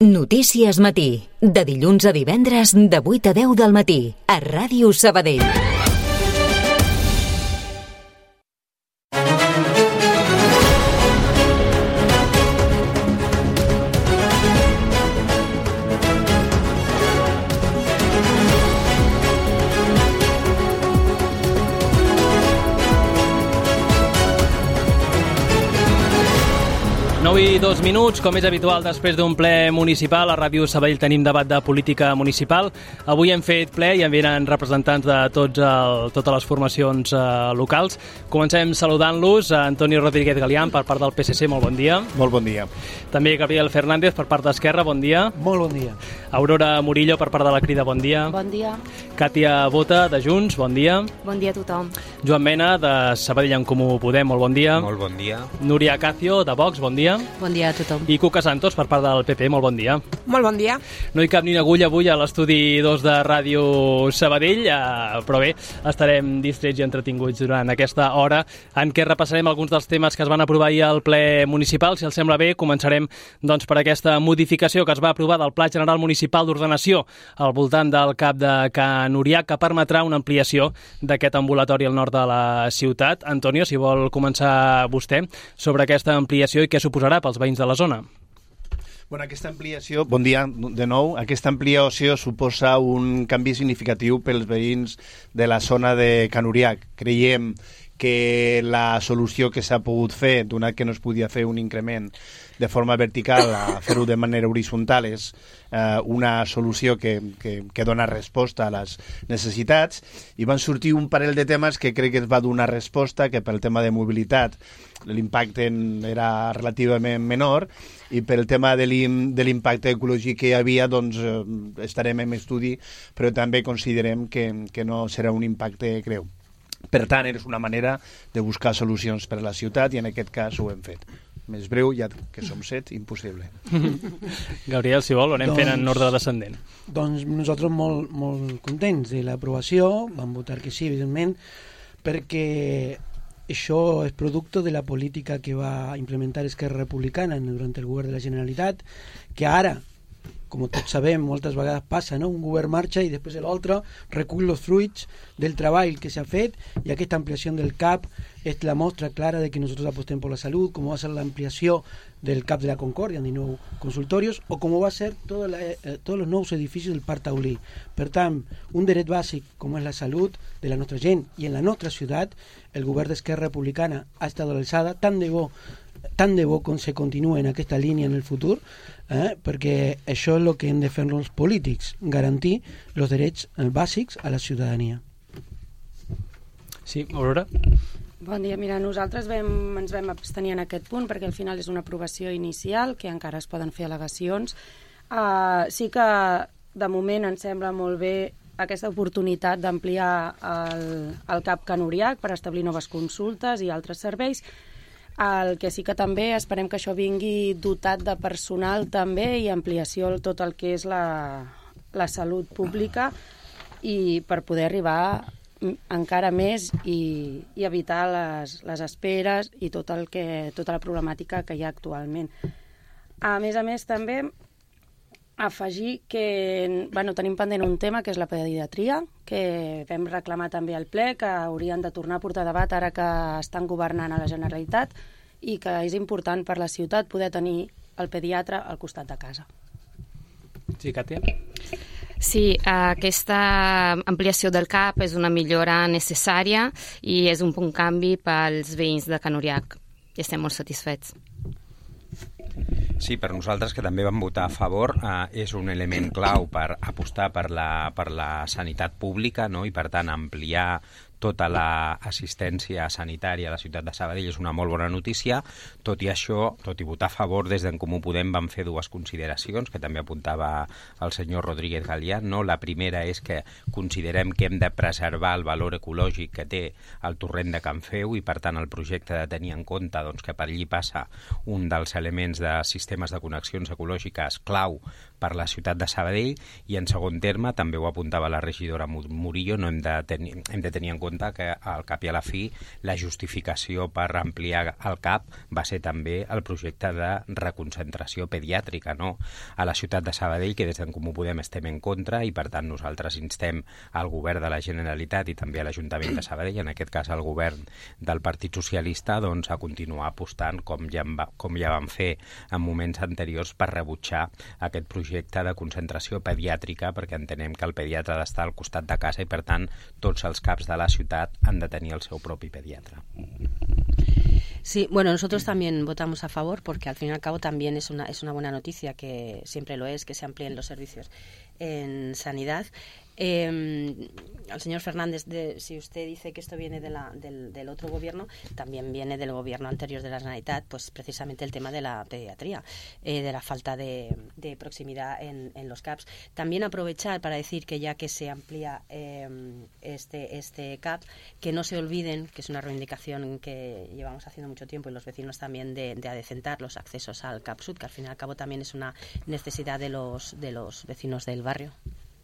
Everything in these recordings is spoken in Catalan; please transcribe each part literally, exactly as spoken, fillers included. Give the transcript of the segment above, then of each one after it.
Notícies Matí, de dilluns a divendres de vuit a deu del matí, a Ràdio Sabadell. nou i dos minuts, com és habitual després d'un ple municipal. A Ràdio Sabadell tenim debat de política municipal. Avui hem fet ple i en venen representants de tots el, totes les formacions eh, locals. Comencem saludant-los. Antoni Rodríguez Galián, per part del P S C, molt bon dia. Molt bon dia. També Gabriel Fernández, per part d'Esquerra, bon dia. Molt bon dia. Aurora Murillo, per part de la Crida, bon dia. Bon dia. Càtia Bota, de Junts, bon dia. Bon dia a tothom. Joan Mena, de Sabadell en Comú Podem, molt bon dia. Molt bon dia. Núria Acacio, de Vox, bon dia. Bon dia a tothom. I Cuca Santos, per part del P P, molt bon dia. Molt bon dia. No hi cap ni una agulla avui a l'estudi dos de Ràdio Sabadell, eh, però bé, estarem distrets i entretinguts durant aquesta hora en què repassarem alguns dels temes que es van aprovar ahir al ple municipal. Si els sembla bé, començarem doncs, per aquesta modificació que es va aprovar del Pla General Municipal d'Ordenació al voltant del cap de Can Uriac, que permetrà una ampliació d'aquest ambulatori al nord de la ciutat. Antonio, si vol començar vostè sobre aquesta ampliació i què suposarà pels veïns de la zona. Bueno, aquesta ampliació, bon dia de nou, aquesta ampliació suposa un canvi significatiu pels veïns de la zona de Can Uriac. Creiem que la solució que s'ha pogut fer, donat que no es podia fer un increment de forma vertical a fer-ho de manera horitzontal, és eh, una solució que, que, que dona resposta a les necessitats, i van sortir un parell de temes que crec que es va donar resposta, que pel tema de mobilitat l'impacte era relativament menor, i pel tema de l'impacte ecològic que hi havia, doncs eh, estarem en estudi, però també considerem que, que no serà un impacte greu. Per tant, és una manera de buscar solucions per a la ciutat i en aquest cas ho hem fet. Més breu, ja que som set, impossible. Gabriel, si vol, ho anem doncs, fent en ordre descendent. Doncs nosaltres molt, molt contents de l'aprovació, vam votar que sí, evidentment, perquè això és producte de la política que va implementar Esquerra Republicana durant el govern de la Generalitat, que ara, com tots sabem, moltes vegades passa, no? Un govern marxa i després l'altre recull els fruits del treball que s'ha fet, i aquesta ampliació del C A P és la mostra clara de que nosaltres apostem per la salut, com va ser l'ampliació del C A P de la Concòrdia, de nou consultorios, o com va ser tots eh, els nous edificis del Parc Taulí. Per tant, un dret bàsic com és la salut de la nostra gent i en la nostra ciutat, el govern d'Esquerra Republicana ha estat a l'alçada, tant de bo tant de bo com se continua en aquesta línia en el futur, eh, perquè això és el que hem de fer els polítics, garantir els drets bàsics a la ciutadania. Sí, Aurora? Bon dia. Mira, nosaltres vam, ens vam abstenir en aquest punt perquè al final és una aprovació inicial, que encara es poden fer al·legacions. Uh, sí que de moment ens sembla molt bé aquesta oportunitat d'ampliar el, el C A P Can Uriac per establir noves consultes i altres serveis. El que sí que també esperem que això vingui dotat de personal també i ampliació tot el que és la, la salut pública, i per poder arribar encara més i, i evitar les, les esperes i tot el que, tota la problemàtica que hi ha actualment. A més a més també afegir que bueno, tenim pendent un tema que és la pediatria, que vam reclamar també al ple, que haurien de tornar a portar debat ara que estan governant a la Generalitat, i que és important per la ciutat poder tenir el pediatre al costat de casa. Sí, Càtia? Sí, aquesta ampliació del C A P és una millora necessària i és un punt canvi pels veïns de Can Uriac. I estem molt satisfets. Sí, per nosaltres, que també vam votar a favor, eh, és un element clau per apostar per la, per la sanitat pública, no? I per tant ampliar tota l'assistència sanitària a la ciutat de Sabadell és una molt bona notícia. Tot i això, tot i votar a favor, des d'en Comú Podem vam fer dues consideracions que també apuntava el senyor Rodríguez Galián, no? La primera és que considerem que hem de preservar el valor ecològic que té el torrent de Can Feu, i per tant el projecte ha de tenir en compte doncs, que per allí passa un dels elements de sistemes de connexions ecològiques clau per la ciutat de Sabadell, i en segon terme, també ho apuntava la regidora Murillo, no hem de tenir, hem de tenir en compte que al cap i a la fi la justificació per ampliar el C A P va ser també el projecte de reconcentració pediàtrica, no?, a la ciutat de Sabadell, que des d'en Comú Podem estem en contra, i per tant nosaltres instem al govern de la Generalitat i també a l'Ajuntament de Sabadell, en aquest cas al govern del Partit Socialista, doncs a continuar apostant, com ja, va, com ja vam fer en moments anteriors, per rebutjar aquest projecte de concentració pediàtrica, perquè entenem que el pediatre ha d'estar al costat de casa i, per tant, tots els CAPs de la ciutat han de tenir el seu propi pediatre. Sí, bueno, nosotros también votamos a favor porque al fin y al cabo también es una, es una buena noticia, que siempre lo es, que se amplíen los servicios en sanidad. Eh, al señor Fernández, de, si usted dice que esto viene de la, del, del otro gobierno, también viene del gobierno anterior de la Generalitat, pues precisamente el tema de la pediatría, eh, de la falta de, de proximidad en, en los CAPs. También aprovechar para decir que ya que se amplía eh, este, este C A P, que no se olviden, que es una reivindicación que llevamos haciendo mucho tiempo y los vecinos también, de, de adecentar los accesos al C A P Sud, que al fin y al cabo también es una necesidad de los, de los vecinos del barrio.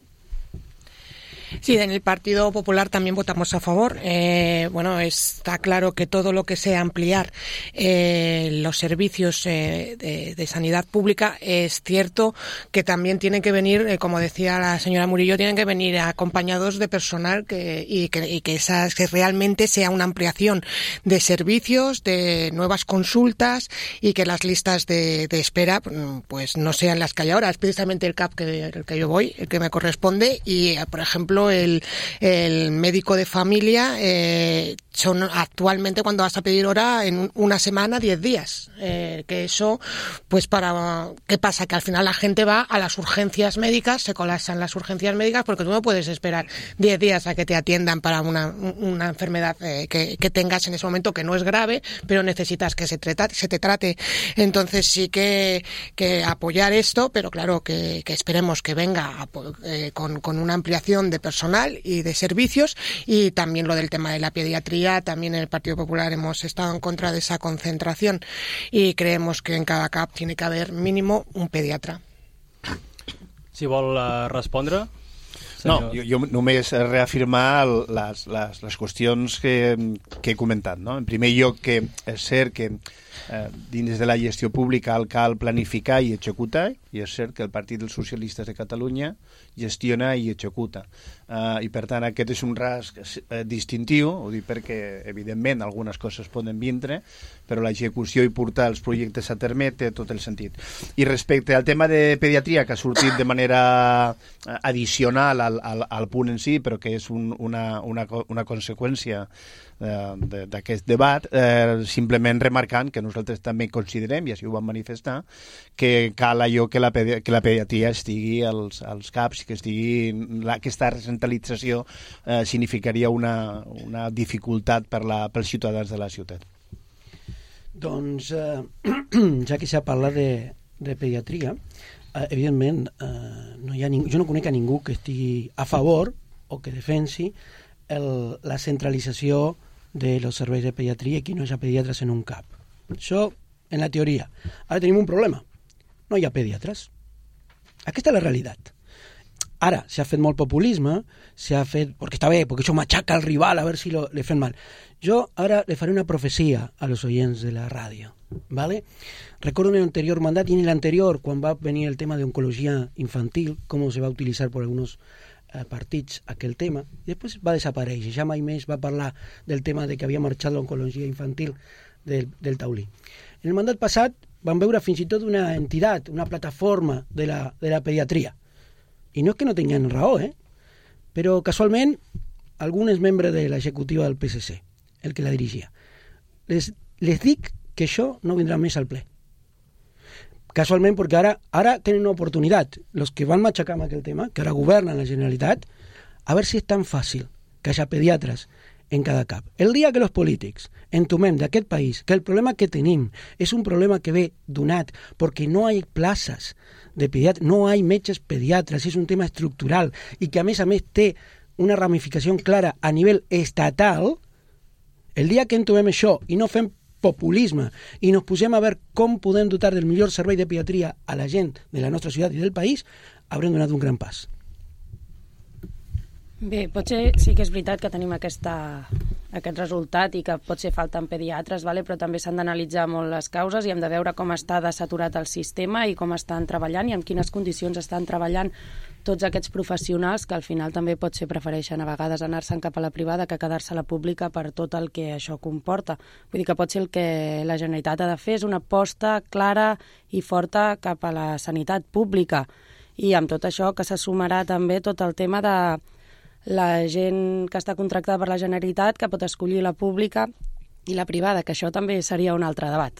Sí, en el Partido Popular también votamos a favor. Eh, bueno, está claro que todo lo que sea ampliar eh, los servicios eh, de, de sanidad pública, es cierto que también tienen que venir, eh, como decía la señora Murillo, tienen que venir acompañados de personal que, y que, y que, esas, que realmente sea una ampliación de servicios, de nuevas consultas, y que las listas de, de espera pues no sean las que hay ahora. Es precisamente el C A P que, el que yo voy, el que me corresponde, y por ejemplo El, el médico de familia eh, son actualmente, cuando vas a pedir hora, en una semana, diez días. Eh, que eso, pues para... ¿Qué pasa? Que al final la gente va a las urgencias médicas, se colapsan las urgencias médicas, porque tú no puedes esperar diez días a que te atiendan para una, una enfermedad eh, que, que tengas en ese momento, que no es grave, pero necesitas que se, trata, se te trate. Entonces sí que, que apoyar esto, pero claro, que, que esperemos que venga eh, con, con una ampliación de personal y de servicios, y también lo del tema de la pediatría. También en el Partido Popular hemos estado en contra de esa concentración y creemos que en cada C A P tiene que haber mínimo un pediatra. Si vol uh, respondre... Senyor. No, jo, jo només reafirmar les, les, les qüestions que, que he comentat, no? En primer lloc, que és cert que eh, dins de la gestió pública cal planificar i executar, i és cert que el Partit dels Socialistes de Catalunya gestiona i executa. Uh, I per tant aquest és un rasg eh, distintiu, ho dic perquè evidentment algunes coses poden vindre, però l'execució i portar els projectes a terme té tot el sentit. I respecte al tema de pediatria, que ha sortit de manera addicional al, al, al punt en si, però que és un, una, una, una conseqüència eh, d'aquest debat, eh, simplement remarcant que nosaltres també considerem, i així ho vam manifestar, que cal allò que la, pedi que la pediatria estigui als, als CAPs, que estigui la, aquesta recentralització eh, significaria una, una dificultat per la, pels ciutadans de la ciutat. Doncs, eh, ja que s'ha parlat de, de pediatria, eh, evidentment, eh, no hi ha ning jo no conec a ningú que estigui a favor o que defensi el, la centralització de los serveis de pediatria i que no hi ha pediatres en un C A P. Això, en la teoria. Ara tenim un problema. No hi ha pediatres. Aquesta és la realitat. Ara, s'ha fet molt populisme, s'ha fet... perquè està bé, perquè això machaca al rival, a veure si lo, le fem mal. Jo ara le faré una profecia a los oyents de la ràdio, ¿vale? Recuerdo en el anterior mandat y en el anterior, quan va venir el tema de oncología infantil, cómo se va a utilizar por algunos eh, partits aquel tema, i després va desaparèixer. Ja mai més va parlar del tema de que havia marxat l'oncologia infantil del, del taulí. En el mandat passat van veure fins i tot una entitat, una plataforma de la, de la pediatria. I no és que no tenien raó, eh? Però casualment algun és membre de l'executiva del P S C, el que la dirigia. Les, les dic que això no vindrà més al ple. Casualment, perquè ara, ara tenen una oportunitat. Els que van matxacar amb aquell tema, que ara governen la Generalitat, a veure si és tan fàcil que hi ha pediatres en cada C A P. El dia que els polítics entomem d'aquest país que el problema que tenim és un problema que ve donat perquè no hi ha places de pediatre, no hi ha metges pediatres, és un tema estructural i que a més a més té una ramificació clara a nivell estatal, el dia que entomem això i no fem populisme i nos posem a veure com podem dotar del millor servei de pediatria a la gent de la nostra ciutat i del país, haurem donat un gran pas. Bé, potser sí que és veritat que tenim aquesta, aquest resultat i que potser falten pediatres, vale? Però també s'han d'analitzar molt les causes i hem de veure com està desaturat el sistema i com estan treballant i en quines condicions estan treballant tots aquests professionals que al final també potser prefereixen a vegades anar-se'n cap a la privada que quedar-se a la pública per tot el que això comporta. Vull dir que potser el que la Generalitat ha de fer és una aposta clara i forta cap a la sanitat pública i amb tot això que se sumarà també tot el tema de la gent que està contractada per la Generalitat que pot escollir la pública i la privada, que això també seria un altre debat.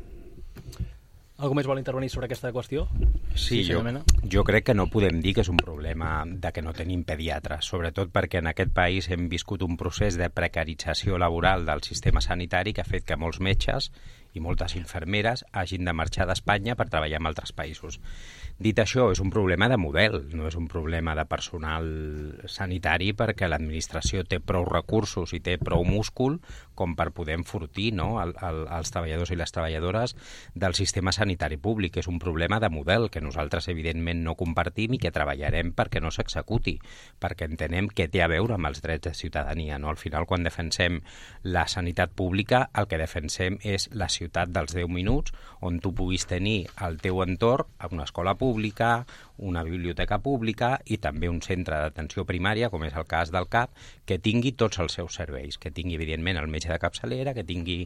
Algú més vol intervenir sobre aquesta qüestió? Sí, jo, jo crec que no podem dir que és un problema de que no tenim pediatres, sobretot perquè en aquest país hem viscut un procés de precarització laboral del sistema sanitari que ha fet que molts metges i moltes infermeres hagin de marxar d'Espanya per treballar en altres països. Dit això, és un problema de model, no és un problema de personal sanitari perquè l'administració té prou recursos i té prou múscul com per poder enfortir, no, el, el, els treballadors i les treballadores del sistema sanitari públic. És un problema de model que nosaltres evidentment no compartim i que treballarem perquè no s'executi, perquè entenem que té a veure amb els drets de ciutadania. No? Al final, quan defensem la sanitat pública, el que defensem és la ciutat dels deu minuts, on tu puguis tenir al teu entorn una escola pública, una biblioteca pública i també un centre d'atenció primària, com és el cas del C A P, que tingui tots els seus serveis, que tingui, evidentment, el metge de capçalera, que tingui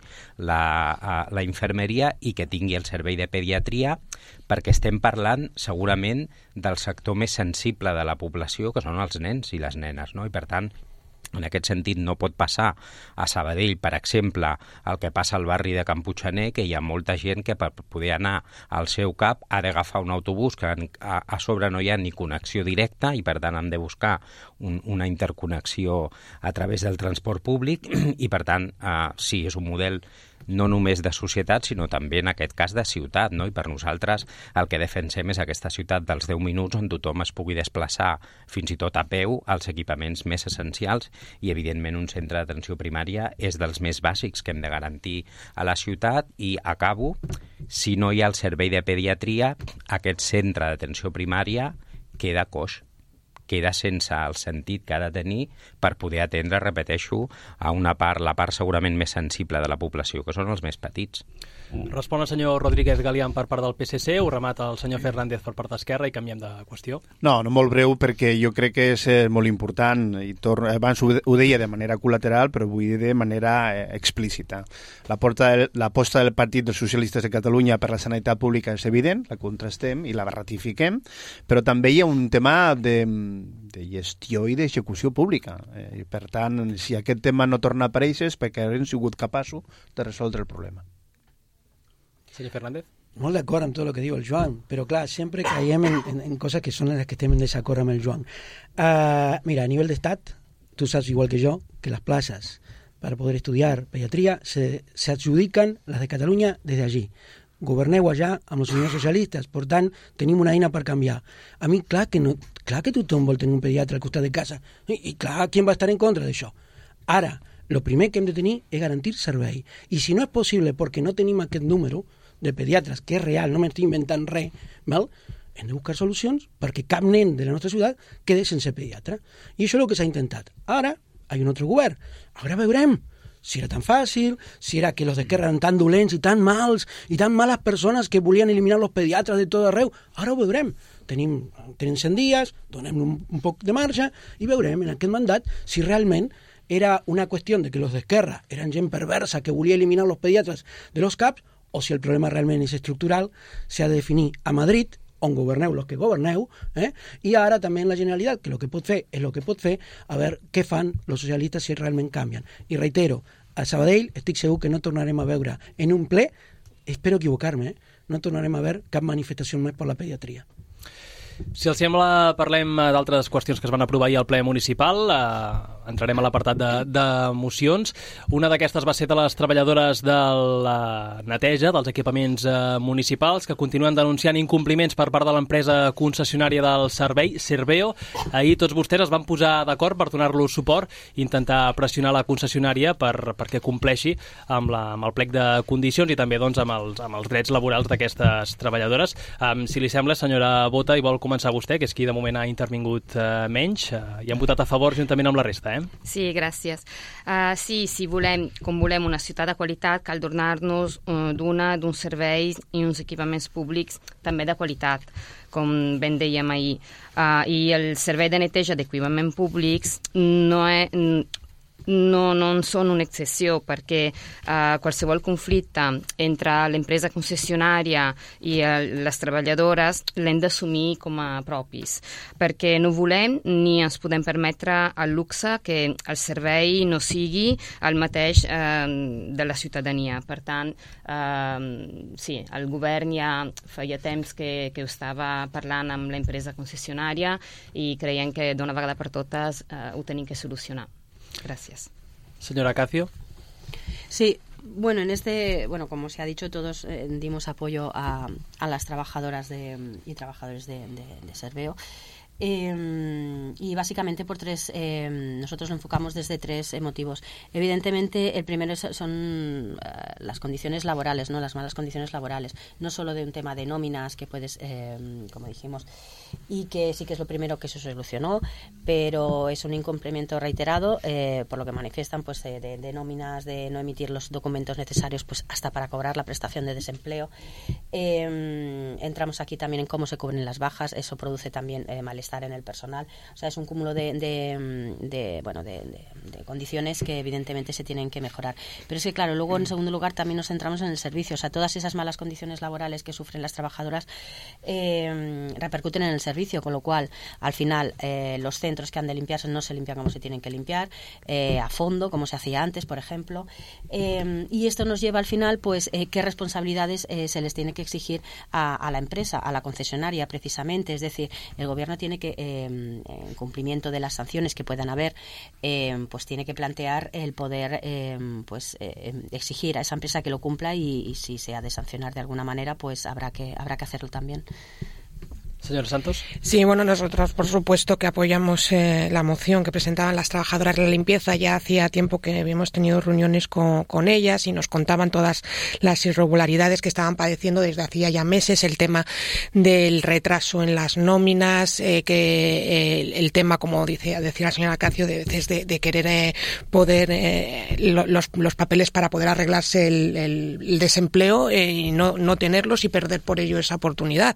la, la infermeria i que tingui el servei de pediatria, perquè estem parlant, segurament, del sector més sensible de la població, que són els nens i les nenes, no? I, per tant, en aquest sentit, no pot passar a Sabadell, per exemple, el que passa al barri de Can Puiggener, que hi ha molta gent que per poder anar al seu C A P ha d'agafar un autobús que a, a sobre no hi ha ni connexió directa i per tant han de buscar un, una interconnexió a través del transport públic i per tant eh, sí, és un model no només de societat, sinó també en aquest cas de ciutat, no? I per nosaltres el que defensem és aquesta ciutat dels deu minuts on tothom es pugui desplaçar fins i tot a peu als equipaments més essencials i evidentment un centre d'atenció primària és dels més bàsics que hem de garantir a la ciutat i acabo, si no hi ha el servei de pediatria, aquest centre d'atenció primària queda coix, queda sense el sentit que ha de tenir per poder atendre, repeteixo, a una part, la part segurament més sensible de la població, que són els més petits. Respon el senyor Rodríguez Galián per part del P S C, ho remata el senyor Fernández per part d'Esquerra i canviem de qüestió. No, no molt breu, perquè jo crec que és eh, molt important, i torno, abans ho, ho deia de manera col·lateral, però vull dir de manera eh, explícita. L'aposta del Partit dels Socialistes de Catalunya per la sanitat pública és evident, la contrastem i la ratifiquem, però també hi ha un tema de, de gestió i d'execució pública. Eh, i per tant, si aquest tema no torna a aparèixer és perquè hem sigut capaços de resoldre el problema. Senyor Fernández. Molt d'acord amb tot el que diu el Joan, però clar, sempre caiem en, en, en coses que són les que estem en desacord amb el Joan. Uh, mira, a nivell d'estat, tu saps igual que jo que les places per poder estudiar pediatria se, se adjudiquen les de Catalunya des d'allí. Governeu allà amb els senyors socialistes, per tant, tenim una eina per canviar. A mi, clar que, no, clar que tothom vol tenir un pediatre al costat de casa, i, i clar, qui va estar en contra d'això? Ara, el primer que hem de tenir és garantir servei. I si no és possible perquè no tenim aquest número de pediatres, que és real, no m'estic inventant res, val? Hem de buscar solucions perquè cap nen de la nostra ciutat quede sense pediatre. I això és el que s'ha intentat. Ara, hi ha un altre govern. Ara veurem si era tan fàcil, si era que los d'Esquerra eren tan dolents i tan mals i tan males persones que volien eliminar els pediatres de tot arreu. Ara ho veurem. Tenim, tenim cent dies, donem un, un poc de marge i veurem en aquest mandat si realment era una qüestió de que los d'Esquerra eren gent perversa que volia eliminar els pediatres de los C A Ps o si el problema realment és estructural, s'ha de definir a Madrid, on governeu los que governeu, eh? I ara també en la Generalitat, que el que pot fer és el que pot fer, a veure què fan els socialistes si realment canvien. I reitero, a Sabadell estic segur que no tornarem a veure en un ple, espero equivocar-me, eh? no tornarem a veure cap manifestació més per la pediatria. Si els sembla, parlem d'altres qüestions que es van aprovar ahir al ple municipal. Eh, entrarem a l'apartat de, de mocions. Una d'aquestes va ser de les treballadores de la neteja dels equipaments eh, municipals que continuen denunciant incompliments per part de l'empresa concessionària del servei, Serveo. Ahir tots vostès es van posar d'acord per donar-los suport i intentar pressionar la concessionària per, perquè compleixi amb, la, amb el plec de condicions i també doncs, amb, els, amb els drets laborals d'aquestes treballadores. Um, si li sembla, senyora Bota, i vol començar vostè, que és qui de moment ha intervingut uh, menys, uh, i han votat a favor juntament amb la resta, eh? Sí, gràcies. Uh, sí, si volem, com volem una ciutat de qualitat, cal donar-nos uh, d'una, d'uns serveis i uns equipaments públics també de qualitat, com ben dèiem ahir. Uh, I el servei de neteja d'equipaments públics no és... no, no són una excepció, perquè uh, qualsevol conflicte entre l'empresa concessionària i uh, les treballadores l'hem d'assumir com a propis, perquè no volem ni ens podem permetre el luxe que el servei no sigui el mateix uh, de la ciutadania. Per tant, uh, sí, el govern ja feia temps que, que estava parlant amb l'empresa concessionària i creiem que d'una vegada per totes uh, ho tenim que solucionar. Gracias. Señora Acacio. Sí, bueno, en este, bueno, como se ha dicho, todos eh, dimos apoyo a, a las trabajadoras de, y trabajadores de, de, de Serveo. Eh, y básicamente por tres, eh, nosotros lo enfocamos desde tres eh, motivos. Evidentemente, el primero es, son uh, las condiciones laborales, no las malas condiciones laborales, no solo de un tema de nóminas que puedes, eh, como dijimos, y que sí que es lo primero que se solucionó, pero es un incumplimiento reiterado, eh, por lo que manifiestan, pues de, de, de nóminas, de no emitir los documentos necesarios, pues hasta para cobrar la prestación de desempleo. Eh, entramos aquí también en cómo se cubren las bajas, eso produce también eh, malestar en el personal, o sea, es un cúmulo de, de, de bueno de, de, de condiciones que evidentemente se tienen que mejorar. Pero es que claro, luego en segundo lugar también nos centramos en el servicio, o sea, todas esas malas condiciones laborales que sufren las trabajadoras eh, repercuten en el servicio, con lo cual al final eh, los centros que han de limpiarse no se limpian como se tienen que limpiar, eh, a fondo, como se hacía antes, por ejemplo, eh, y esto nos lleva al final, pues, eh, qué responsabilidades eh, se les tiene que exigir a, a la empresa, a la concesionaria, precisamente, es decir, el gobierno tiene que, eh, en cumplimiento de las sanciones que puedan haber, eh, pues tiene que plantear el poder eh, pues eh, exigir a esa empresa que lo cumpla y, y si se ha de sancionar de alguna manera, pues habrá que habrá que hacerlo también. Señor Santos. Sí, bueno, nosotros por supuesto que apoyamos eh, la moción que presentaban las trabajadoras de la limpieza. Ya hacía tiempo que habíamos tenido reuniones con, con ellas y nos contaban todas las irregularidades que estaban padeciendo desde hacía ya meses, el tema del retraso en las nóminas, eh, que eh, el, el tema, como dice, decía la señora Acacio, de veces de, de querer eh, poder eh, los, los papeles para poder arreglarse el, el, el desempleo eh, y no, no tenerlos y perder por ello esa oportunidad.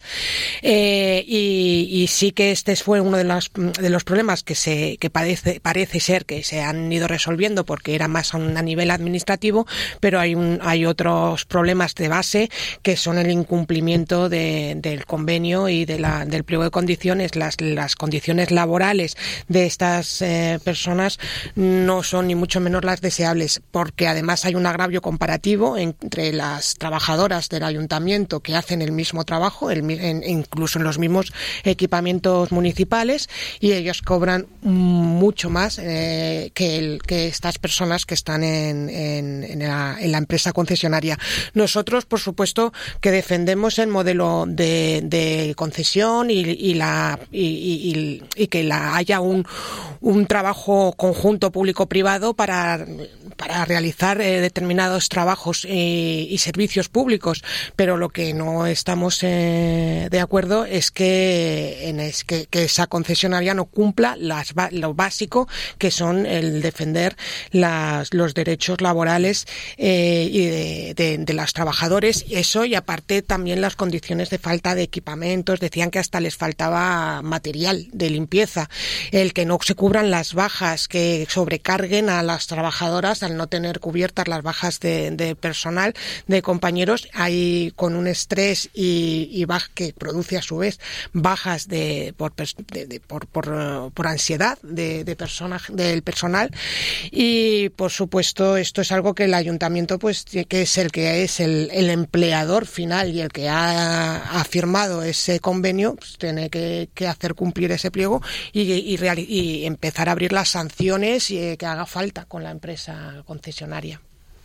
Eh, Y, y sí que este fue uno de los, de los problemas que se que parece, parece ser que se han ido resolviendo porque era más a, un, a nivel administrativo, pero hay un hay otros problemas de base que son el incumplimiento de, del convenio y de la, del pliego de condiciones. Las, las condiciones laborales de estas eh, personas no son ni mucho menos las deseables, porque además hay un agravio comparativo entre las trabajadoras del ayuntamiento que hacen el mismo trabajo, el, en, incluso en los mismos equipamientos municipales, y ellos cobran mucho más eh, que, el, que estas personas que están en, en, en, la, en la empresa concesionaria. Nosotros, por supuesto, que defendemos el modelo de, de concesión y, y, la, y, y, y que la, haya un, un trabajo conjunto público-privado para, para realizar eh, determinados trabajos y, y servicios públicos, pero lo que no estamos eh, de acuerdo es que, en es, que, que esa concesionaria no cumpla las, lo básico, que son el defender las, los derechos laborales eh, y de, de, de los trabajadores. Eso, y aparte también las condiciones de falta de equipamientos. Decían que hasta les faltaba material de limpieza. El que no se cubran las bajas, que sobrecarguen a las trabajadoras al no tener cubiertas las bajas de, de personal, de compañeros, hay con un estrés y, y baja que produce a su vez bajas de, por, de, de, por, por, por ansiedad de, de persona, del personal, y por supuesto esto es algo que el ayuntamiento, pues que es el que es el, el empleador final y el que ha, ha firmado ese convenio, pues tiene que, que hacer cumplir ese pliego y, y, real, y empezar a abrir las sanciones y, que haga falta con la empresa concesionària.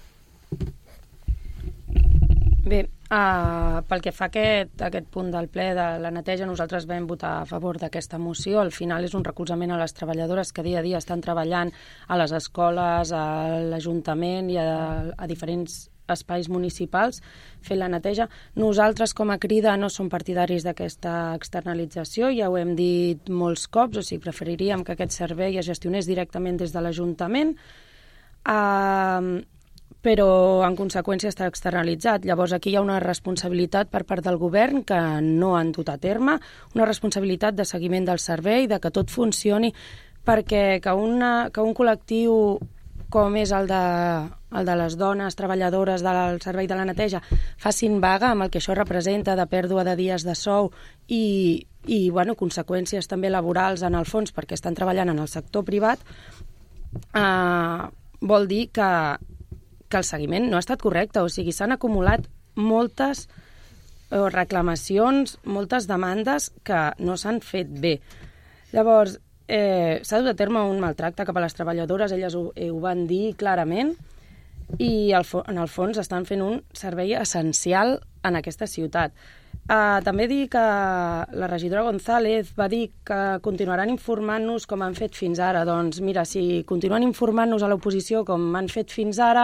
Bé, uh, pel que fa a aquest, aquest punt del ple de la neteja, nosaltres vam votar a favor d'aquesta moció. Al final és un recolzament a les treballadores que dia a dia estan treballant a les escoles, a l'Ajuntament i a, a diferents espais municipals fent la neteja. Nosaltres, com a Crida, no som partidaris d'aquesta externalització, ja ho hem dit molts cops, o sigui, preferiríem que aquest servei es gestionés directament des de l'Ajuntament, uh, però en conseqüència està externalitzat. Llavors aquí hi ha una responsabilitat per part del govern que no han dut a terme, una responsabilitat de seguiment del servei, de que tot funcioni, perquè que, una, que un col·lectiu com és el de, el de les dones treballadores del servei de la neteja facin vaga, amb el que això representa de pèrdua de dies de sou i, i bueno, conseqüències també laborals en el fons perquè estan treballant en el sector privat, eh, vol dir que que el seguiment no ha estat correcte, o sigui, s'han acumulat moltes eh, reclamacions, moltes demandes que no s'han fet bé. Llavors, eh, s'ha dut a terme un maltracte cap a les treballadores, elles ho, eh, ho van dir clarament, i el, en el fons estan fent un servei essencial en aquesta ciutat. Uh, també dir que la regidora González va dir que continuaran informant-nos com han fet fins ara. Doncs mira, si continuen informant-nos a l'oposició com han fet fins ara,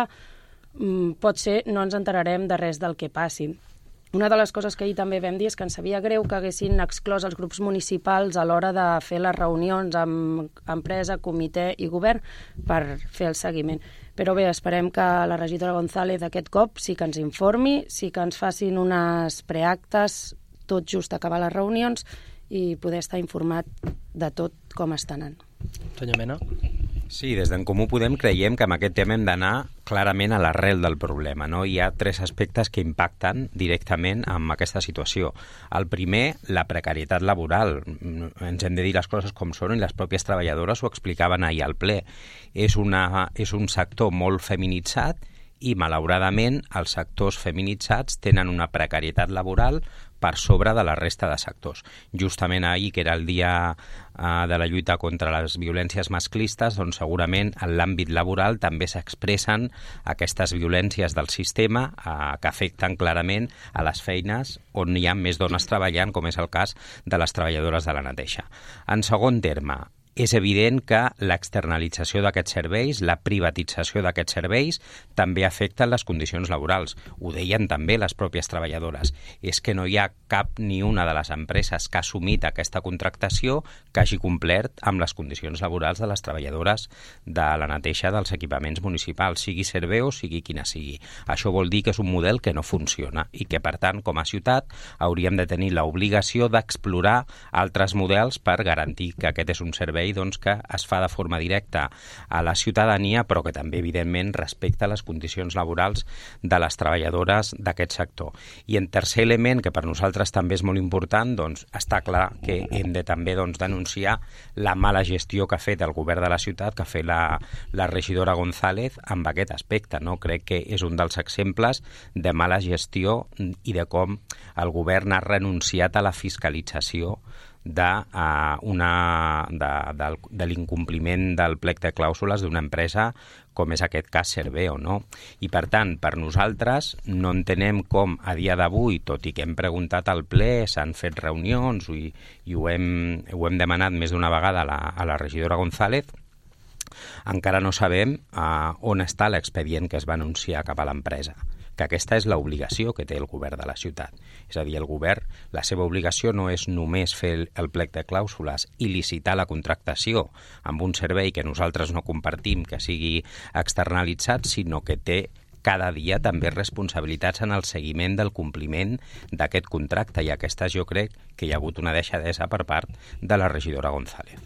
mm, pot ser no ens enterarem de res del que passi. Una de les coses que ahir també vam dir és que ens sabia greu que haguessin exclòs els grups municipals a l'hora de fer les reunions amb empresa, comitè i govern per fer el seguiment. Però bé, esperem que la regidora González aquest cop sí que ens informi, sí que ens facin unes preactes tot just acabar les reunions i poder estar informat de tot com està anant. Senyor Mena. Sí, des d'en Comú Podem creiem que amb aquest tema hem d'anar clarament a l'arrel del problema, no? Hi ha tres aspectes que impacten directament amb aquesta situació. El primer, la precarietat laboral. Ens hem de dir les coses com són i les pròpies treballadores ho explicaven ahir al ple. És, una, és un sector molt feminitzat i, malauradament, els sectors feminitzats tenen una precarietat laboral per sobre de la resta de sectors. Justament ahir, que era el dia eh, de la lluita contra les violències masclistes, doncs segurament en l'àmbit laboral també s'expressen aquestes violències del sistema eh, que afecten clarament a les feines on hi ha més dones treballant, com és el cas de les treballadores de la neteja. En segon terme, és evident que l'externalització d'aquests serveis, la privatització d'aquests serveis, també afecta les condicions laborals. Ho deien també les pròpies treballadores. És que no hi ha cap ni una de les empreses que ha assumit aquesta contractació que hagi complert amb les condicions laborals de les treballadores de la neteja dels equipaments municipals, sigui Serveo, sigui quina sigui. Això vol dir que és un model que no funciona i que, per tant, com a ciutat, hauríem de tenir l'obligació d'explorar altres models per garantir que aquest és un servei doncs, que es fa de forma directa a la ciutadania, però que també, evidentment, respecta les condicions laborals de les treballadores d'aquest sector. I en tercer element, que per nosaltres també és molt important, doncs, està clar que hem de també doncs, denunciar la mala gestió que ha fet el govern de la ciutat, que ha fet la, la regidora González amb aquest aspecte. No? Crec que és un dels exemples de mala gestió i de com el govern ha renunciat a la fiscalització de, uh, una, de, de, de l'incompliment del plec de clàusules d'una empresa com és aquest cas Serveo, no? I per tant, per nosaltres no entenem com a dia d'avui, tot i que hem preguntat al ple, s'han fet reunions i, i ho, hem, ho hem demanat més d'una vegada a la, a la regidora González, encara no sabem uh, on està l'expedient que es va anunciar cap a l'empresa, que aquesta és l'obligació que té el govern de la ciutat. És a dir, el govern, la seva obligació no és només fer el, el plec de clàusules i licitar la contractació amb un servei que nosaltres no compartim que sigui externalitzat, sinó que té cada dia també responsabilitats en el seguiment del compliment d'aquest contracte, i aquesta jo crec que hi ha hagut una deixadesa per part de la regidora González.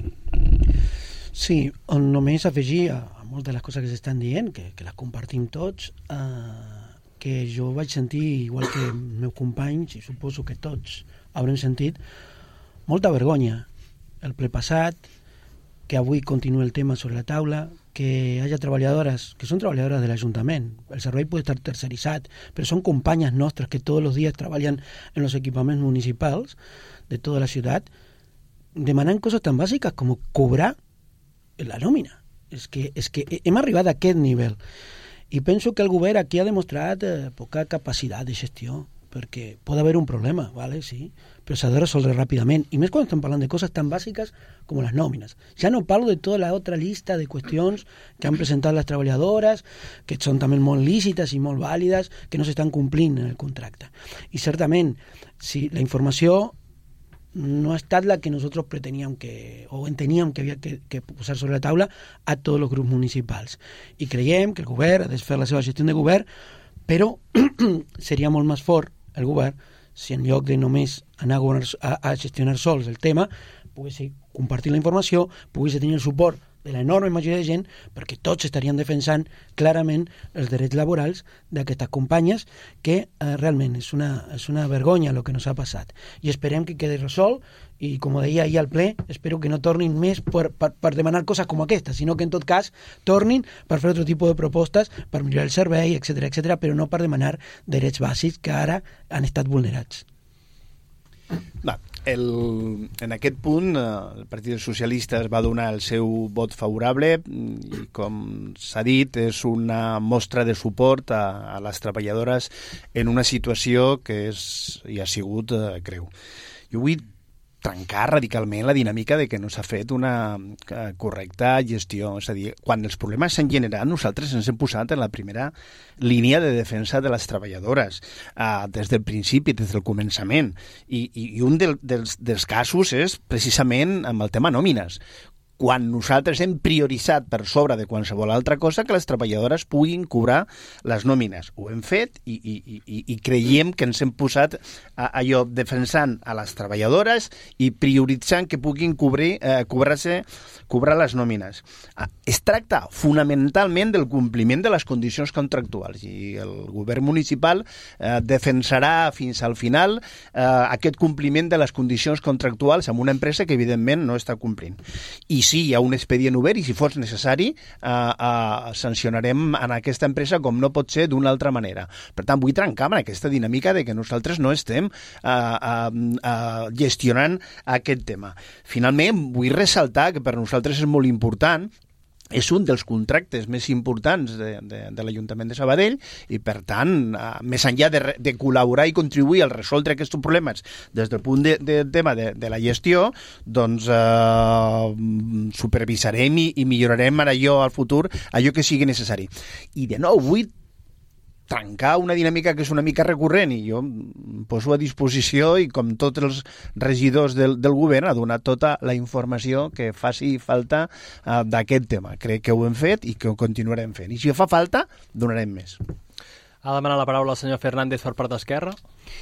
Sí, només afegir a, a moltes de les coses que s'estan dient, que, que les compartim tots, eh, que jo vaig sentir, igual que meus companys, i suposo que tots haurem sentit, molta vergonya el ple passat, que avui continua el tema sobre la taula, que hi hagi treballadores, que són treballadores de l'Ajuntament. El servei pot estar terceritzat, però són companyes nostres que tots els dies treballen en els equipaments municipals de tota la ciutat, demanant coses tan bàsiques com cobrar la nòmina. És que, és que hem arribat a aquest nivell. I penso que el govern aquí ha demostrat eh, poca capacitat de gestió, perquè pot haver un problema, ¿vale? Sí, però s'ha de resoldre ràpidament, i més quan estem parlant de coses tan bàsiques com les nòmines. Ja no parlo de tota la altra llista de qüestions que han presentat les treballadores, que són també molt lícites i molt vàlides, que no s'estan complint en el contracte. I certament, si la informació no ha estat la que nosaltres preteníem que, o enteníem que havia que, que posar sobre la taula a tots els grups municipals. I creiem que el govern ha de fer la seva gestió de govern, però seria molt més fort el govern si en lloc de només anar a, governar, a, a gestionar sols el tema, pogués compartir la informació, pogués tenir el suport de l'enorme majoria de gent, perquè tots estarien defensant clarament els drets laborals d'aquestes companyes, que eh, realment és una, és una vergonya el que ens ha passat. I esperem que quedi resolt, i com deia ahir al ple, espero que no tornin més per, per, per demanar coses com aquesta, sinó que en tot cas tornin per fer altre tipus de propostes per millorar el servei, etcètera, etcètera, però no per demanar drets bàsics que ara han estat vulnerats. Va, el, en aquest punt eh, el Partit dels Socialistes va donar el seu vot favorable i, com s'ha dit, és una mostra de suport a, a les treballadores en una situació que és, i ha sigut eh, greu. Jo vull trencar radicalment la dinàmica de que no s'ha fet una correcta gestió. És a dir, quan els problemes s'han generat, nosaltres ens hem posat en la primera línia de defensa de les treballadores, uh, des del principi, des del començament. I, i, i un del, dels, dels casos és precisament amb el tema nòmines, quan nosaltres hem prioritzat per sobre de qualsevol altra cosa que les treballadores puguin cobrar les nòmines. Ho hem fet i, i, i, i creiem que ens hem posat a, allò defensant a les treballadores i prioritzant que puguin cobrir, eh, cobrar-se cobrar les nòmines. Es tracta fonamentalment del compliment de les condicions contractuals i el govern municipal eh, defensarà fins al final eh, aquest compliment de les condicions contractuals amb una empresa que evidentment no està complint. I sí, hi ha un expedient obert i si fos necessari eh, eh, sancionarem en aquesta empresa com no pot ser d'una altra manera. Per tant, vull trencar amb aquesta dinàmica de que nosaltres no estem eh, eh, eh, gestionant aquest tema. Finalment, vull ressaltar que per nosaltres és molt important, és un dels contractes més importants de, de, de l'Ajuntament de Sabadell i, per tant, eh, més enllà de, de col·laborar i contribuir a resoldre aquests problemes des del punt de, de tema de, de la gestió, doncs eh, supervisarem i, i millorarem ara allò al futur, allò que sigui necessari. I, de nou, vull trencar una dinàmica que és una mica recurrent i jo em poso a disposició i com tots els regidors del, del govern a donar tota la informació que faci falta uh, d'aquest tema. Crec que ho hem fet i que ho continuarem fent. I si fa falta, donarem més. Ha demanat la paraula el senyor Fernández per part d'Esquerra.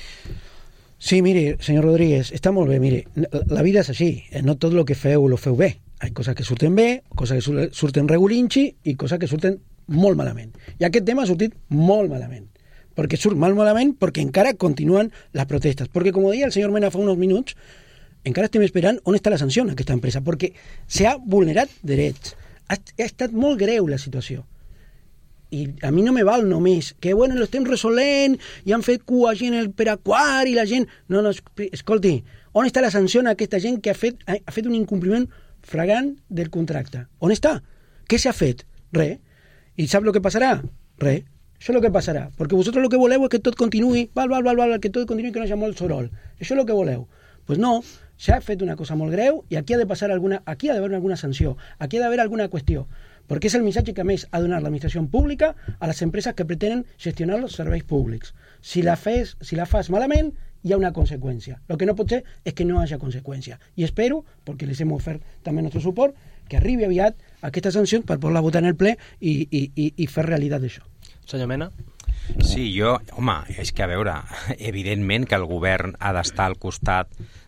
Sí, mire, senyor Rodríguez, està molt bé, mire, la vida és així, no tot el que feu lo feu bé. Hi ha coses que surten bé, coses que surten regulinxi i coses que surten molt malament. I aquest tema ha sortit molt malament. Perquè surt mal malament perquè encara continuen les protestes. Perquè, com deia el senyor Mena fa uns minuts, encara estem esperant on està la sanció en aquesta empresa, perquè s'ha vulnerat drets. Ha, ha estat molt greu la situació. I a mi no me val només que, bueno, l'estem resolent i han fet cua gent per aquar i la gent... No, no, escolti, on està la sanció en aquesta gent que ha fet, ha fet un incompliment flagrant del contracte? On està? Què s'ha fet? Res. I sap el que passarà? Res. Això és el que passarà. Perquè vosaltres el que voleu és que tot continuï, val, val, val, val, que tot continuï, que no hi hagi molt soroll. Això és el que voleu. Doncs pues no, s'ha fet una cosa molt greu i aquí ha de passar alguna, aquí ha d'haver alguna sanció, aquí ha d'haver alguna qüestió. Perquè és el missatge que més ha donat l'administració pública a les empreses que pretenen gestionar els serveis públics. Si la fes, si la fas malament, hi ha una conseqüència. El que no pot ser és que no hi hagi conseqüència. I espero, perquè les hem ofert també el nostre suport, que arribi aviat aquesta sanció per poder-la votar en el ple i, i, i, i fer realitat d'això. Senyor Mena? Sí, jo, home, és que a veure, evidentment que el govern ha d'estar al costat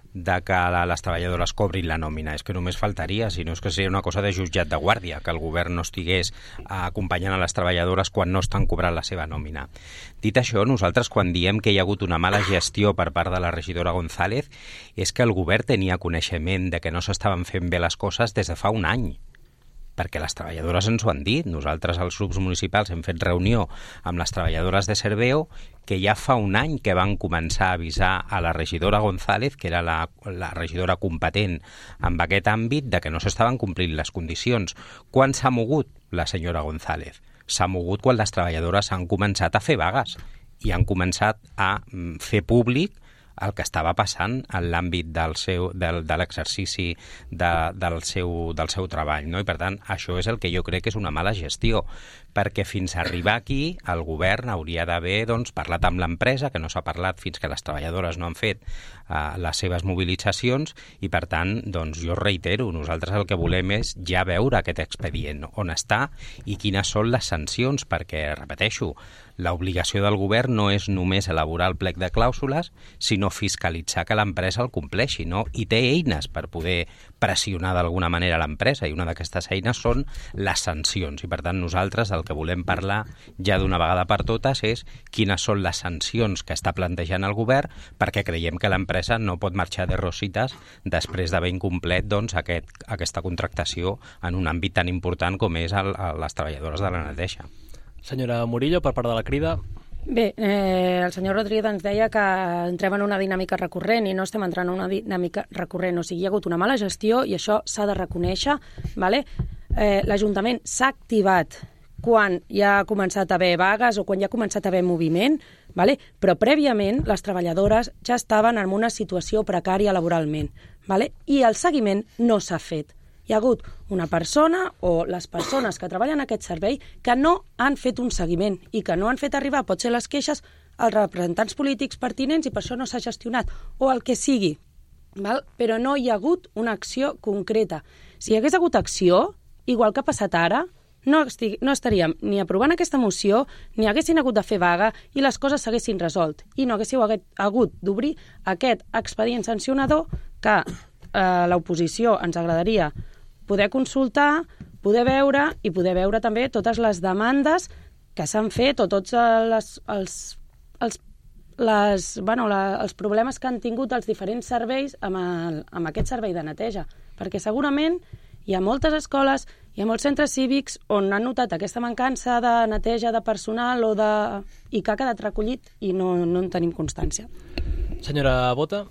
de que les treballadores cobrin la nòmina. És que només faltaria, si no és que seria una cosa de jutjat de guàrdia, que el govern no estigués acompanyant a les treballadores quan no estan cobrant la seva nòmina. Dit això, nosaltres quan diem que hi ha hagut una mala gestió per part de la regidora González és que el govern tenia coneixement de que no s'estaven fent bé les coses des de fa un any, perquè les treballadores ens ho han dit. Nosaltres, als grups municipals, hem fet reunió amb les treballadores de Serveo, que ja fa un any que van començar a avisar a la regidora González, que era la, la regidora competent en aquest àmbit, de que no s'estaven complint les condicions. Quan s'ha mogut la senyora González? S'ha mogut quan les treballadores han començat a fer vagues i han començat a fer públic el que estava passant en l'àmbit del seu, del, de l'exercici de, del, seu, del seu treball, no? I per tant, això és el que jo crec que és una mala gestió, perquè fins a arribar aquí el govern hauria d'haver doncs, parlat amb l'empresa, que no s'ha parlat fins que les treballadores no han fet uh, les seves mobilitzacions, i per tant, doncs, jo reitero, nosaltres el que volem és ja veure aquest expedient, on està i quines són les sancions, perquè, repeteixo, l'obligació del govern no és només elaborar el plec de clàusules, sinó fiscalitzar que l'empresa el compleixi, no? I té eines per poder pressionar d'alguna manera l'empresa, i una d'aquestes eines són les sancions. I per tant nosaltres el que volem parlar ja d'una vegada per totes és quines són les sancions que està plantejant el govern, perquè creiem que l'empresa no pot marxar de rosites després d'haver incomplet doncs, aquest, aquesta contractació en un àmbit tan important com és el, el, les treballadores de la neteja. Senyora Murillo, per part de la Crida. Bé, eh, el senyor Rodríguez ens deia que entrem en una dinàmica recurrent i no estem entrant en una dinàmica recurrent, o sigui, hi ha hagut una mala gestió i això s'ha de reconèixer, vale? eh, l'Ajuntament s'ha activat quan ja ha començat a haver vagues o quan ja ha començat a haver moviment, vale? Però prèviament les treballadores ja estaven en una situació precària laboralment, vale? I el seguiment no s'ha fet. Hi ha hagut una persona o les persones que treballen en aquest servei que no han fet un seguiment i que no han fet arribar, pot ser les queixes, als representants polítics pertinents i per això no s'ha gestionat, o el que sigui, val? Però no hi ha hagut una acció concreta. Si hi hagués hagut acció, igual que ha passat ara, no, estig, no estaríem ni aprovant aquesta moció, ni haguessin hagut de fer vaga i les coses s'haguessin resolt. I no haguéssiu hagut d'obrir aquest expedient sancionador que eh, l'oposició ens agradaria poder consultar, poder veure i poder veure també totes les demandes que s'han fet o tots les, els, els, les, bueno, la, els problemes que han tingut els diferents serveis amb, el, amb aquest servei de neteja. Perquè segurament hi ha moltes escoles, hi ha molts centres cívics on han notat aquesta mancança de neteja de personal o de... i que ha quedat recollit i no, no en tenim constància. Senyora Bota.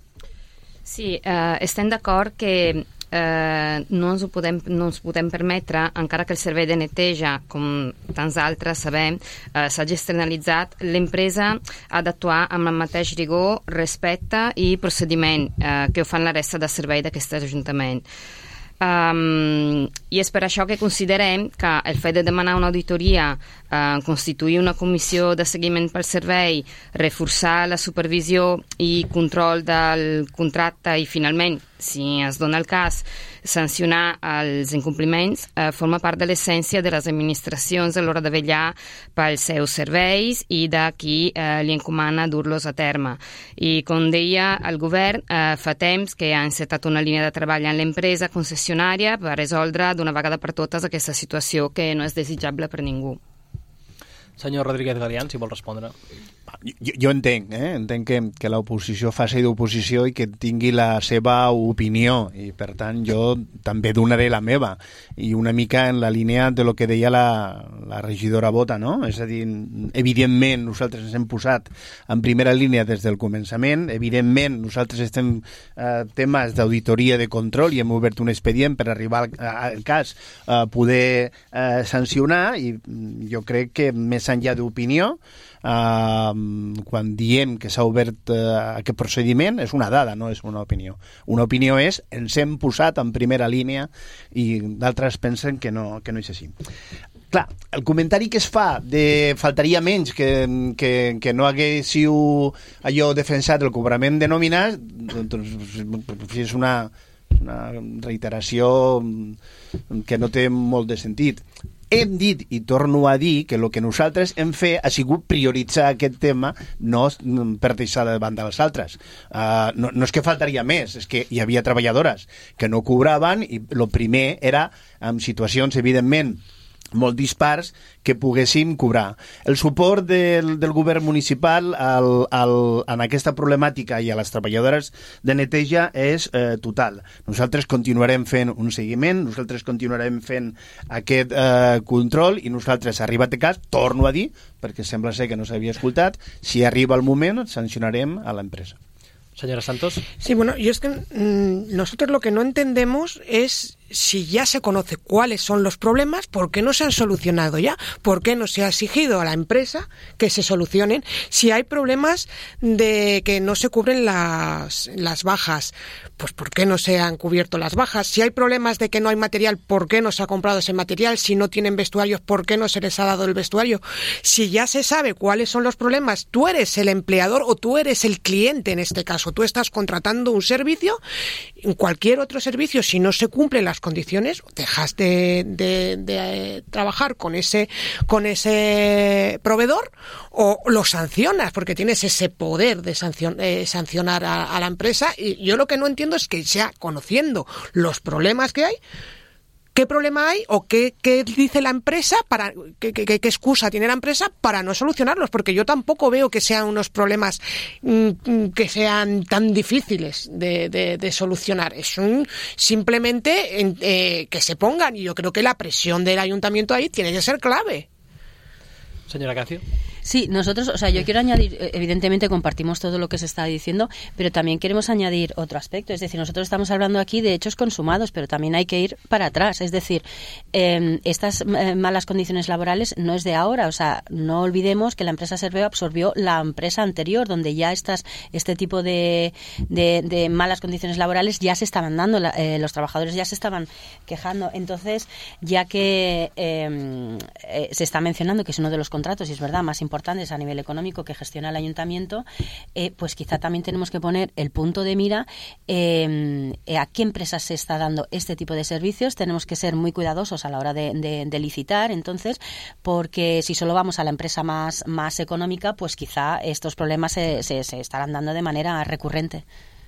Sí, eh, estem d'acord que Eh, no, ens ho podem, no ens podem permetre, encara que el servei de neteja, com tants altres sabem, eh, s'hagi externalitzat, l'empresa ha d'actuar amb el mateix rigor, respecte i procediment eh, que ho fan la resta de servei d'aquest Ajuntament. Um, i és per això que considerem que el fet de demanar una auditoria, uh, constituir una comissió de seguiment pel servei, reforçar la supervisió i control del contracte i finalment, si es dona el cas, sancionar els incompliments, eh, forma part de l'essència de les administracions a l'hora de vetllar pels seus serveis i de qui eh, li encomana dur-los a terme. I com deia, el govern eh, fa temps que ha encetat una línia de treball en l'empresa concessionària per resoldre d'una vegada per totes aquesta situació que no és desitjable per ningú. Senyor Rodríguez Galián, si vol respondre. Jo, jo entenc, eh? entenc que, que l'oposició faci d'oposició i que tingui la seva opinió, i per tant jo també donaré la meva, i una mica en la línia de lo que deia la, la regidora Bota, no? És a dir, evidentment nosaltres ens hem posat en primera línia des del començament, evidentment nosaltres estem eh, temes d'auditoria de control i hem obert un expedient per arribar al, al cas a eh, poder eh, sancionar, i jo crec que més enllà d'opinió, Uh, quan diem que s'ha obert uh, aquest procediment és una dada, no és una opinió. Una opinió és, ens hem posat en primera línia i d'altres pensen que no, que no és així. Clar, el comentari que es fa de faltaria menys que, que, que no haguéssiu allò defensat el cobrament de nòmines, doncs és una, una reiteració que no té molt de sentit. hem dit, i torno a dir, que el que nosaltres hem fet ha sigut prioritzar aquest tema, no per deixar de banda els altres. Uh, no, no és que faltaria més, és que hi havia treballadores que no cobraven i el primer era, en situacions, evidentment, molt dispars, que poguéssim cobrar. El suport del, del govern municipal al, al, en aquesta problemàtica i a les treballadores de neteja és eh, total. Nosaltres continuarem fent un seguiment, nosaltres continuarem fent aquest eh, control i nosaltres, arribat a cas, torno a dir, perquè sembla ser que no s'havia escoltat, si arriba el moment, sancionarem a l'empresa. Señora Santos. Sí, bueno, yo es que mmm, nosotros lo que no entendemos es si ya se conoce cuáles son los problemas, ¿por qué no se han solucionado ya? ¿Por qué no se ha exigido a la empresa que se solucionen? Si hay problemas de que no se cubren las, las bajas, pues ¿por qué no se han cubierto las bajas? Si hay problemas de que no hay material, ¿por qué no se ha comprado ese material? Si no tienen vestuarios, ¿por qué no se les ha dado el vestuario? Si ya se sabe cuáles son los problemas, tú eres el empleador o tú eres el cliente en este caso. Tú estás contratando un servicio, en cualquier otro servicio, si no se cumplen las condiciones, dejas de, de, de trabajar con ese, con ese proveedor o lo sancionas, porque tienes ese poder de sancion, eh, sancionar a, a la empresa. Y yo lo que no entiendo es que ya conociendo los problemas que hay, ¿qué problema hay o qué, qué dice la empresa, para qué, qué, qué excusa tiene la empresa para no solucionarlos? Porque yo tampoco veo que sean unos problemas mmm, que sean tan difíciles de, de, de solucionar. Es un simplemente en, eh, que se pongan, y yo creo que la presión del ayuntamiento ahí tiene que ser clave. Señora Cancio. Sí, nosotros, o sea, yo quiero añadir, evidentemente compartimos todo lo que se está diciendo, pero también queremos añadir otro aspecto. Es decir, nosotros estamos hablando aquí de hechos consumados, pero también hay que ir para atrás. Es decir, eh, estas eh, malas condiciones laborales no es de ahora. O sea, no olvidemos que la empresa Serveo absorbió la empresa anterior, donde ya estas, este tipo de, de, de malas condiciones laborales ya se estaban dando, la, eh, los trabajadores ya se estaban quejando. Entonces, ya que eh, eh, se está mencionando que es uno de los contratos, y es verdad, más importantes a nivel económico que gestiona el ayuntamiento, eh, pues quizá también tenemos que poner el punto de mira eh, a qué empresas se está dando este tipo de servicios. Tenemos que ser muy cuidadosos a la hora de, de, de licitar, entonces, porque si solo vamos a la empresa más, más económica, pues quizá estos problemas se, se, se estarán dando de manera recurrente.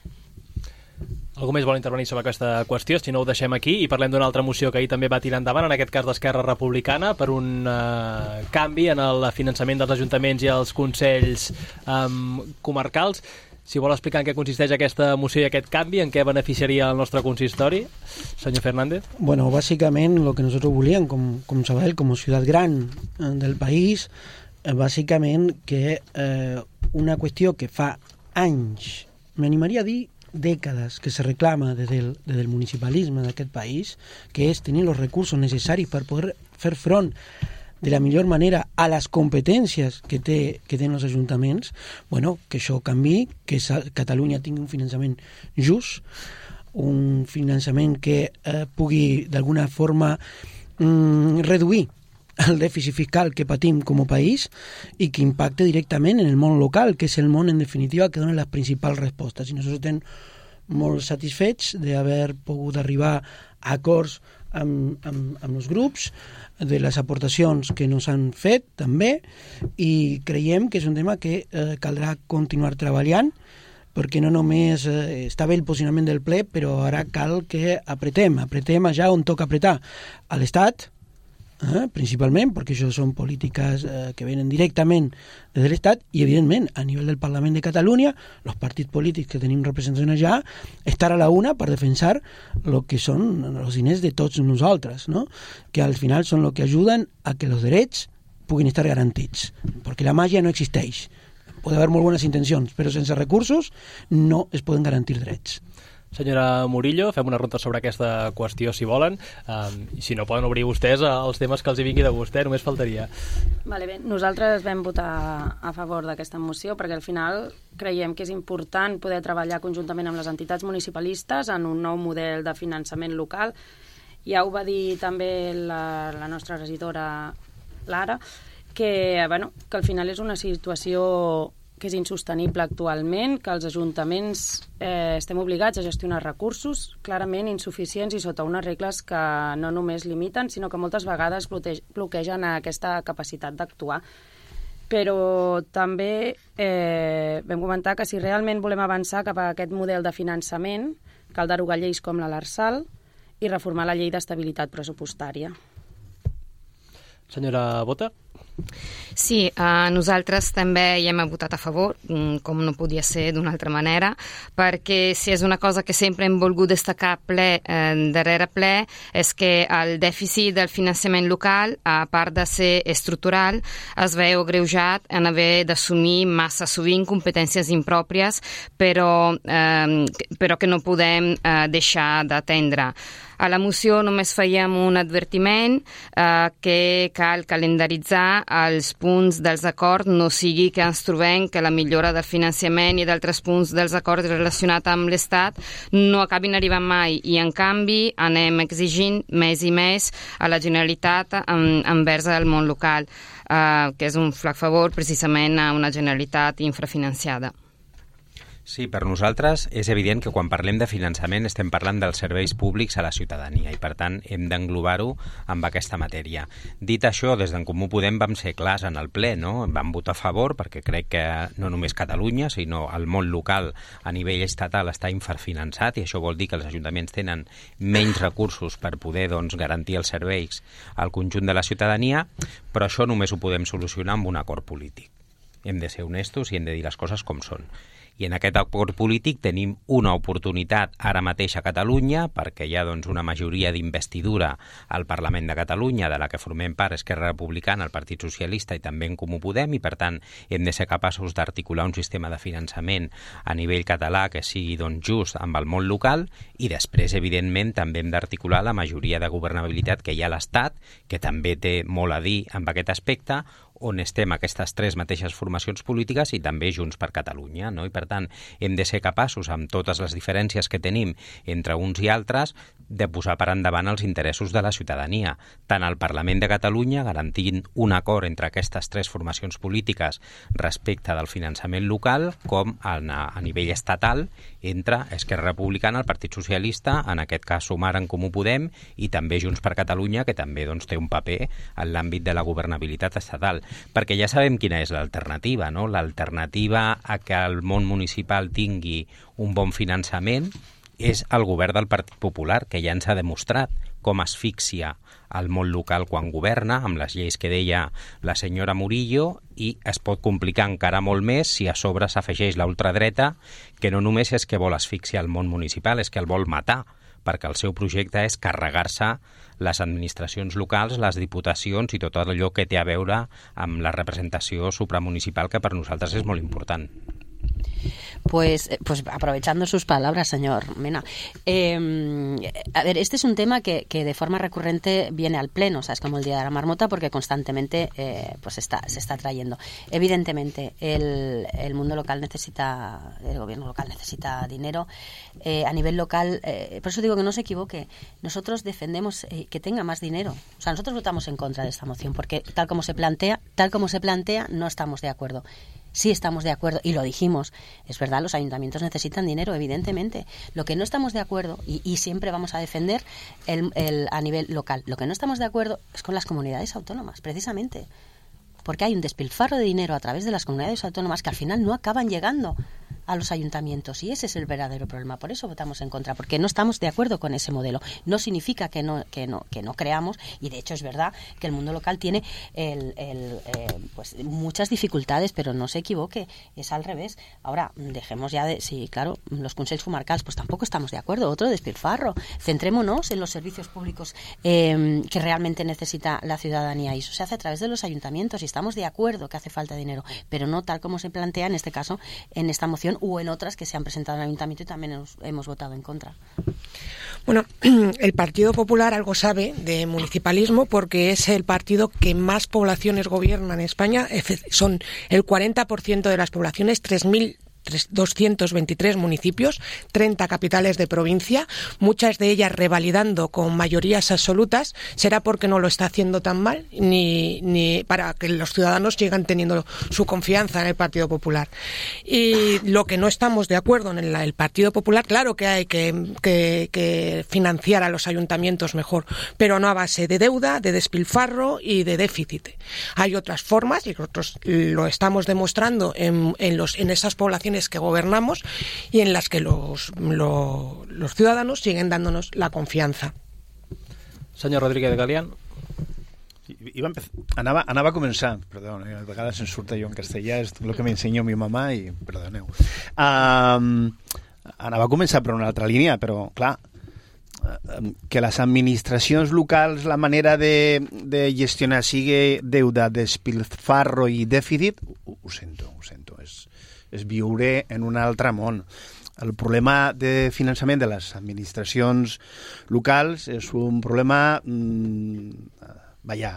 Algú més vol intervenir sobre aquesta qüestió? Si no, ho deixem aquí i parlem d'una altra moció que ahir també va tirar endavant, en aquest cas d'Esquerra Republicana, per un uh, canvi en el finançament dels ajuntaments i els consells um, comarcals. Si vol explicar en què consisteix aquesta moció i aquest canvi, en què beneficiaria el nostre consistori, senyor Fernández. Bueno, básicamente lo que nosotros volíamos como, como Sabadell, como ciudad gran eh, del país, eh, básicamente que eh, una cuestión que fa anys, m'animaria a dir dècades, que se reclama des del, des del municipalisme d'aquest país, que és tenir els recursos necessaris per poder fer front de la millor manera a les competències que, té, que tenen els ajuntaments, bueno, que això canvi, que Catalunya tingui un finançament just, un finançament que eh, pugui d'alguna forma mm, reduir el dèficit fiscal que patim com a país i que impacte directament en el món local, que és el món, en definitiva, que dona les principals respostes. I nosaltres estem molt satisfets d'haver pogut arribar a acords amb, amb, amb els grups, de les aportacions que nos han fet, també, i creiem que és un tema que eh, caldrà continuar treballant, perquè no només eh, està bé el posicionament del ple, però ara cal que apretem, apretem allà on toca apretar, a l'Estat, Eh, principalment perquè això són polítiques eh, que venen directament des de l'Estat i evidentment a nivell del Parlament de Catalunya els partits polítics que tenim representació allà estar a la una per defensar el que són els diners de tots nosaltres, no? Que al final són el que ajuden a que els drets puguin estar garantits, perquè la màgia no existeix, pot haver molt bones intencions però sense recursos no es poden garantir drets. Senyora Murillo, fem una ronda sobre aquesta qüestió, si volen. Um, I si no, poden obrir vostès els temes que els hi vingui de vostè, només faltaria. Vale, bé. Nosaltres vam votar a favor d'aquesta moció perquè al final creiem que és important poder treballar conjuntament amb les entitats municipalistes en un nou model de finançament local. Ja ho va dir també la, la nostra regidora Lara, que, bueno, que al final és una situació que és insostenible actualment, que els ajuntaments eh, estem obligats a gestionar recursos clarament insuficients i sota unes regles que no només limiten, sinó que moltes vegades bloquegen aquesta capacitat d'actuar. Però també eh, vam comentar que si realment volem avançar cap a aquest model de finançament, cal derogar lleis com la l'Arsal i reformar la llei d'estabilitat pressupostària. Senyora Bota? Sí, eh, nosaltres també hi hem votat a favor, com no podia ser d'una altra manera, perquè si és una cosa que sempre hem volgut destacar ple eh, darrere ple és que el dèficit del finançament local, a part de ser estructural, es veu greujat en haver d'assumir massa sovint competències impròpies, però, eh, però que no podem eh, deixar d'atendre. A la moció només fèiem un advertiment eh, que cal calendaritzar els punts dels acords, no sigui que ens trobem que la millora del finançament i d'altres punts dels acords relacionats amb l'Estat no acabin arribant mai i, en canvi, anem exigint més i més a la Generalitat en, envers el món local, eh, que és un flac favor precisament a una Generalitat infrafinanciada. Sí, per nosaltres és evident que quan parlem de finançament estem parlant dels serveis públics a la ciutadania i, per tant, hem d'englobar-ho amb aquesta matèria. Dit això, des d'en Comú Podem vam ser clars en el ple, no? Vam votar a favor perquè crec que no només Catalunya, sinó el món local a nivell estatal està infrafinançat i això vol dir que els ajuntaments tenen menys recursos per poder doncs, garantir els serveis al conjunt de la ciutadania, però això només ho podem solucionar amb un acord polític. Hem de ser honestos i hem de dir les coses com són. I en aquest acord polític tenim una oportunitat ara mateix a Catalunya perquè hi ha doncs, una majoria d'investidura al Parlament de Catalunya de la que formem part Esquerra Republicana, el Partit Socialista i també en Comú Podem i per tant hem de ser capaços d'articular un sistema de finançament a nivell català que sigui doncs, just amb el món local i després evidentment també hem d'articular la majoria de governabilitat que hi ha a l'Estat, que també té molt a dir en aquest aspecte, on estem aquestes tres mateixes formacions polítiques i també Junts per Catalunya, no? I per tant hem de ser capaços, amb totes les diferències que tenim entre uns i altres, de posar per endavant els interessos de la ciutadania, tant al Parlament de Catalunya, garantint un acord entre aquestes tres formacions polítiques respecte del finançament local, com a, a nivell estatal entre Esquerra Republicana, el Partit Socialista, en aquest cas Sumar en Comú Podem, i també Junts per Catalunya, que també doncs, té un paper en l'àmbit de la governabilitat estatal. Perquè ja sabem quina és l'alternativa, no? L'alternativa a que el món municipal tingui un bon finançament és el govern del Partit Popular, que ja ens ha demostrat com asfixia el món local quan governa, amb les lleis que deia la senyora Murillo, i es pot complicar encara molt més si a sobre s'afegeix la ultradreta, que no només és que vol asfixiar el món municipal, és que el vol matar, perquè el seu projecte és carregar-se les administracions locals, les diputacions i tot allò que té a veure amb la representació supramunicipal, que per nosaltres és molt important. Pues, pues aprovechando sus palabras, señor Mena. Eh, a ver, este es un tema que, que de forma recurrente viene al pleno, o sea, es como el Día de la Marmota porque constantemente eh, pues está, se está trayendo. Evidentemente, el, el mundo local necesita, el gobierno local necesita dinero. Eh, a nivel local, eh, por eso digo que no se equivoque, nosotros defendemos eh, que tenga más dinero. O sea, nosotros votamos en contra de esta moción porque tal como se plantea, tal como se plantea, no estamos de acuerdo. Sí estamos de acuerdo, y lo dijimos, es verdad, los ayuntamientos necesitan dinero, evidentemente. Lo que no estamos de acuerdo, y, y siempre vamos a defender el, el, a nivel local, lo que no estamos de acuerdo es con las comunidades autónomas, precisamente. Porque hay un despilfarro de dinero a través de las comunidades autónomas que al final no acaban llegando a los ayuntamientos, y ese es el verdadero problema. Por eso votamos en contra, porque no estamos de acuerdo con ese modelo. No significa que no que no que no creamos, y de hecho es verdad que el mundo local tiene el, el, eh, pues muchas dificultades, pero no se equivoque, es al revés. Ahora, dejemos ya de... Sí, claro, los consells comarcals, pues tampoco estamos de acuerdo, otro despilfarro. Centrémonos en los servicios públicos eh, que realmente necesita la ciudadanía, y eso se hace a través de los ayuntamientos, y estamos de acuerdo que hace falta dinero, pero no tal como se plantea en este caso, en esta moción, o en otras que se han presentado en el ayuntamiento y también hemos, hemos votado en contra. Bueno, el Partido Popular algo sabe de municipalismo porque es el partido que más poblaciones gobierna en España. Son el cuarenta por ciento de las poblaciones, tres mil doscientos veintitrés municipios, treinta capitales de provincia, muchas de ellas revalidando con mayorías absolutas. ¿Será porque no lo está haciendo tan mal? Ni, ni para que los ciudadanos sigan teniendo su confianza en el Partido Popular. Y lo que no estamos de acuerdo en el, el Partido Popular, claro que hay que, que, que financiar a los ayuntamientos mejor, pero no a base de deuda, de despilfarro y de déficit. Hay otras formas, y nosotros lo estamos demostrando en, en, los, en esas poblaciones que gobernamos y en las que los, lo, los ciudadanos siguen dándonos la confianza. Senyor Rodríguez de Galián. Iba a empezar, anava, anava a començar, perdó, a vegades em surt jo en castellà, és el que m'ensenya mi mamà i perdoneu. Um, anava a començar per una altra línia, però clar, que les administracions locals, la manera de, de gestionar sigui deuda, despilfarro i dèficit, ho, ho sento, ho sento, és, és viure en un altre món. El problema de finançament de les administracions locals és un problema mmm, vaja,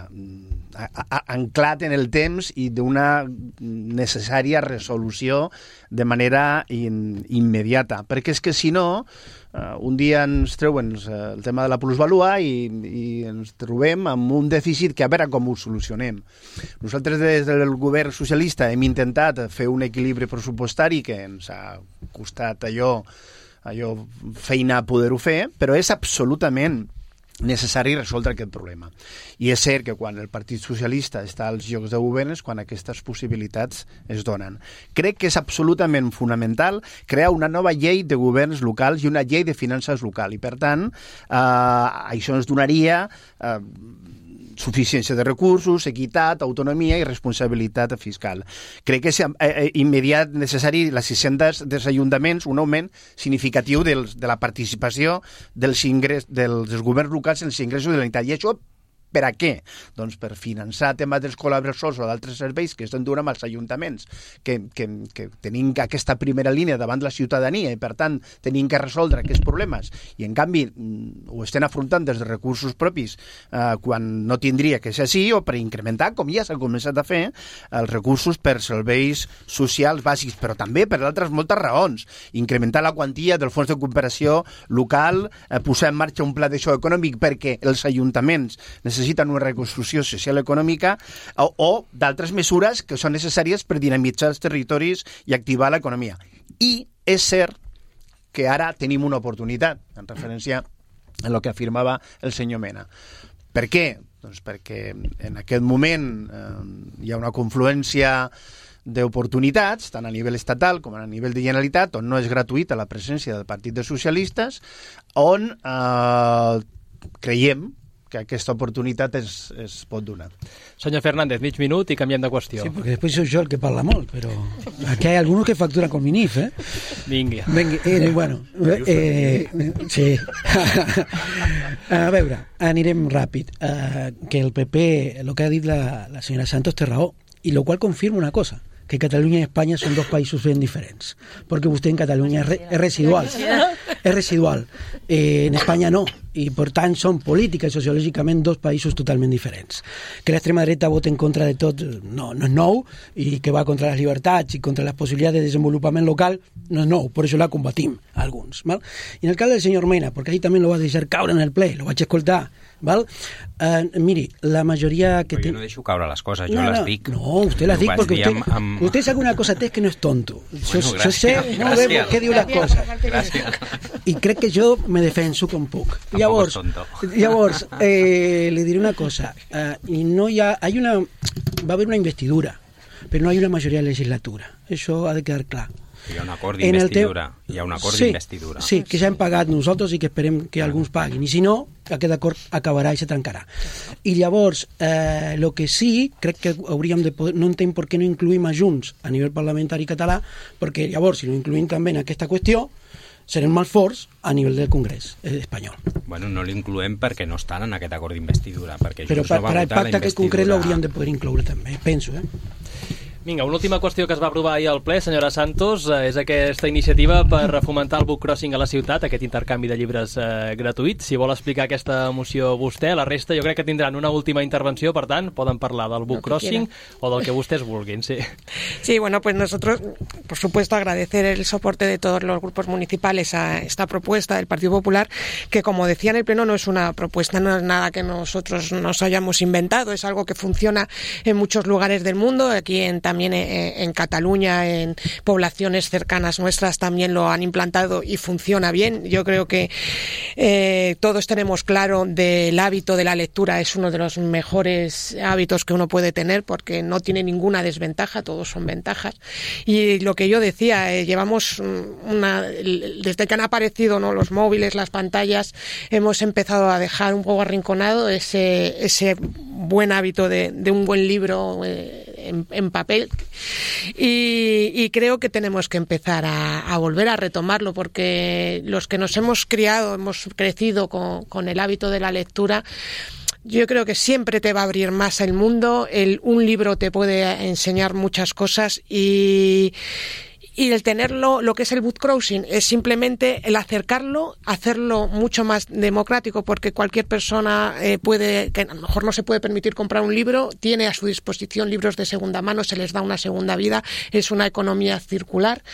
anclat en el temps i d'una necessària resolució de manera in, immediata, perquè és que si no Uh, un dia ens treuen uh, el tema de la plusvalua i, i ens trobem amb un dèficit que a veure com ho solucionem. Nosaltres des del govern socialista hem intentat fer un equilibri pressupostari que ens ha costat allò, allò feina poder-ho fer, però és absolutament necessari resoldre aquest problema. I és cert que quan el Partit Socialista està als llocs de govern és quan aquestes possibilitats es donen. Crec que és absolutament fonamental crear una nova llei de governs locals i una llei de finances local. I, per tant, eh, això ens donaria eh, suficiència de recursos, equitat, autonomia i responsabilitat fiscal. Crec que és eh, immediat necessari les hisendes dels ajuntaments, un augment significatiu dels, de la participació dels, ingrés, dels, dels governs locals en els ingressos de la Generalitat. I això per a què? Doncs per finançar temes dels col·laboradors o d'altres serveis que estan donant als ajuntaments, que, que, que tenim aquesta primera línia davant la ciutadania i, per tant, tenim que resoldre aquests problemes. I, en canvi, ho estem afrontant des de recursos propis eh, quan no tindria que ser així, o per incrementar, com ja s'ha començat a fer, els recursos per serveis socials bàsics, però també per altres moltes raons. Incrementar la quantia del fons de cooperació local, eh, posar en marxa un pla de xoc econòmic perquè els ajuntaments necessiten necessiten una reconstrucció social econòmica o, o d'altres mesures que són necessàries per dinamitzar els territoris i activar l'economia. I és cert que ara tenim una oportunitat, en referència a el que afirmava el senyor Mena. Per què? Doncs perquè en aquest moment eh, hi ha una confluència d'oportunitats, tant a nivell estatal com a nivell de Generalitat, on no és gratuïta la presència del Partit dels Socialistes, on eh, creiem que aquesta oportunitat es, es pot donar. Senyor Fernández, mig minut i canviem de qüestió. Sí, perquè després soy jo el que parla molt, però aquí hi ha algunos que facturan con Minif, eh? Vinga. Vinga, eh, bueno, eh, sí. A veure, anirem ràpid. Uh, que el P P, el que ha dit la, la senyora Santos té raó, i lo qual confirma una cosa, que Catalunya i Espanya són dos països ben diferents, perquè vostè en Catalunya és, re, és residual, és residual, eh, en Espanya no, i per tant són política i sociològicament dos països totalment diferents. Que l'extrema dreta vota en contra de tot no, no és nou, i que va contra les llibertats i contra les possibilitats de desenvolupament local no és nou, per això la combatim alguns. Val? I en el cas del senyor Mena, perquè ahí també lo va deixar caure en el ple, lo vaig escoltar, val? Uh, miri, la majoria que... Però jo no deixo caure les coses, jo no, les dic. No, usted las dic perquè usted, amb, amb... usted sabe una cosa, té que no és tonto. Bueno, yo, gràcies, yo sé molt bé per què diu les coses. Gràcies. I crec que jo me defenso com puc. Llavors, llavors eh, le diré una cosa. Uh, y no hi ha, hay una, va a haber una investidura, pero no hay una mayoría de legislatura. Eso ha de quedar clar. Hi ha un acord d'investidura. Hi ha un acord sí, d'investidura. Sí, que ja hem pagat nosaltres i que esperem que alguns paguin. I si no, aquest acord acabarà i se trencarà. I llavors, eh, lo que sí, crec que hauríem de poder... No entenc per què no incluïm a Junts a nivell parlamentari català, perquè llavors, si no incluïm també en aquesta qüestió, serem molt forts a nivell del Congrés espanyol. Bueno, no l'incloem perquè no estan en aquest acord d'investidura, perquè Però Junts per, no va per votar la el pacte investidura... que concret l'hauríem de poder incloure també, penso, eh? Vinga, una última qüestió que es va aprovar ahir al ple, senyora Santos, eh, és aquesta iniciativa per fomentar el book crossing a la ciutat, aquest intercanvi de llibres eh, gratuït. Si vol explicar aquesta moció vostè, la resta jo crec que tindran una última intervenció, per tant, poden parlar del book crossing o del que vostès vulguin, sí. Sí, bueno, pues nosotros, por supuesto, agradecer el soporte de todos los grupos municipales a esta propuesta del Partido Popular, que como decía en el Pleno, no es una propuesta, no es nada que nosotros nos hayamos inventado, es algo que funciona en muchos lugares del mundo, aquí en también en Cataluña, en poblaciones cercanas nuestras también lo han implantado y funciona bien. Yo creo que eh, todos tenemos claro del hábito de la lectura, es uno de los mejores hábitos que uno puede tener porque no tiene ninguna desventaja, todos son ventajas. Y lo que yo decía, eh, llevamos una, desde que han aparecido, ¿no?, los móviles, las pantallas, hemos empezado a dejar un poco arrinconado ese, ese buen hábito de, de un buen libro eh, en, en papel. Y, y creo que tenemos que empezar a, a volver a retomarlo porque los que nos hemos criado, hemos crecido con, con el hábito de la lectura, yo creo que siempre te va a abrir más el mundo, el, un libro te puede enseñar muchas cosas y... Y el tenerlo, lo que es el book crossing, es simplemente el acercarlo, hacerlo mucho más democrático, porque cualquier persona eh, puede, que a lo mejor no se puede permitir comprar un libro, tiene a su disposición libros de segunda mano, se les da una segunda vida, es una economía circular.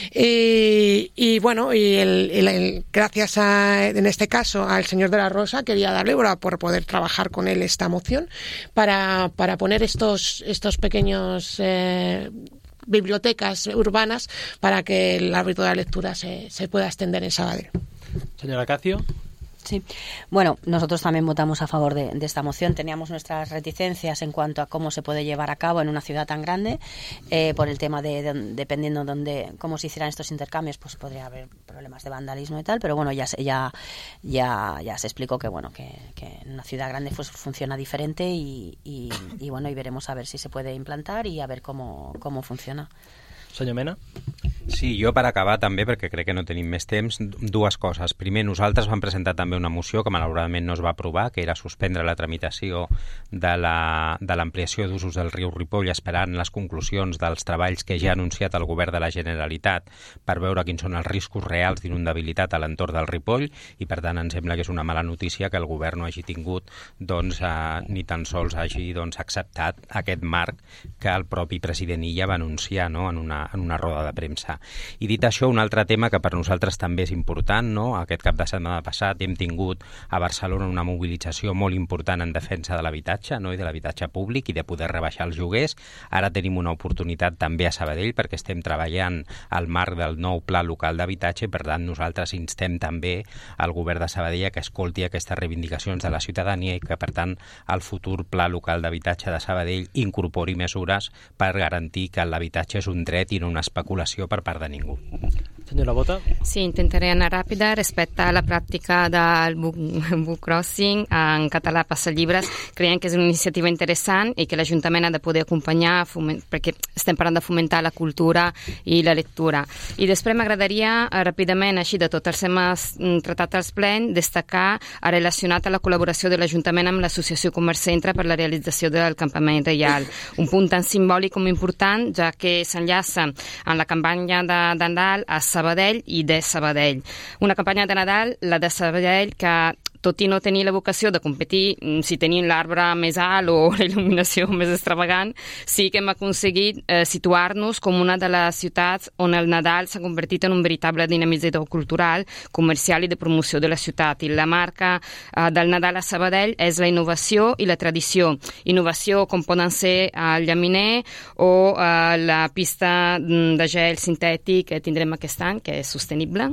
Y, y bueno, y el, el, el, gracias a, en este caso, al señor de la Rosa, quería darle por, por poder trabajar con él esta moción para, para poner estos, estos pequeños... Eh, bibliotecas urbanas para que el hábito de la lectura se, se pueda extender en Sabadell. Señora Cacio. Sí, bueno, nosotros también votamos a favor de, de esta moción. Teníamos nuestras reticencias en cuanto a cómo se puede llevar a cabo en una ciudad tan grande, eh, por el tema de, de dependiendo de cómo se hicieran estos intercambios, pues podría haber problemas de vandalismo y tal, pero bueno, ya se, ya, ya, ya se explicó que bueno que, que en una ciudad grande pues funciona diferente y, y, y bueno, y veremos a ver si se puede implantar y a ver cómo, cómo funciona. Senyor Mena? Sí, jo per acabar també, perquè crec que no tenim més temps, dues coses. Primer, nosaltres vam presentar també una moció que malauradament no es va aprovar, que era suspendre la tramitació de l'ampliació la, d'usos del riu Ripoll esperant les conclusions dels treballs que ja ha anunciat el govern de la Generalitat per veure quins són els riscos reals d'inundabilitat a l'entorn del Ripoll i per tant em sembla que és una mala notícia que el govern no hagi tingut doncs, eh, ni tan sols hagi doncs, acceptat aquest marc que el propi president Illa va anunciar, no?, en una en una roda de premsa. I dit això, un altre tema que per nosaltres també és important, no? Aquest cap de setmana passat hem tingut a Barcelona una mobilització molt important en defensa de l'habitatge, no?, i de l'habitatge públic i de poder rebaixar els lloguers. Ara tenim una oportunitat també a Sabadell perquè estem treballant al marc del nou pla local d'habitatge i per tant nosaltres instem també al govern de Sabadell que escolti aquestes reivindicacions de la ciutadania i que per tant el futur pla local d'habitatge de Sabadell incorpori mesures per garantir que l'habitatge és un dret i no una especulació per part de ningú. Senyora Bota? Sí, intentaré anar ràpida respecte a la pràctica del book, book crossing en català Passallibres. Creiem que és una iniciativa interessant i que l'Ajuntament ha de poder acompanyar foment, perquè estem parlant de fomentar la cultura i la lectura. I després m'agradaria eh, ràpidament, així de tots els temes tratats als plens, destacar relacionat a la col·laboració de l'Ajuntament amb l'Associació Comerç Centre per la realització del campament reial. Un punt tan simbòlic com important, ja que s'enllaça en la campanya de, de Nadal a Sabadell i de Sabadell. Una campanya de Nadal, la de Sabadell, que tot i no tenir la vocació de competir si tenim l'arbre més alt o la il·luminació més extravagant, sí que hem aconseguit eh, situar-nos com una de les ciutats on el Nadal s'ha convertit en un veritable dinamitzador cultural, comercial i de promoció de la ciutat. I la marca eh, del Nadal a Sabadell és la innovació i la tradició. Innovació com poden ser el llaminer o eh, la pista de gel sintètic que tindrem aquest any, que és sostenible,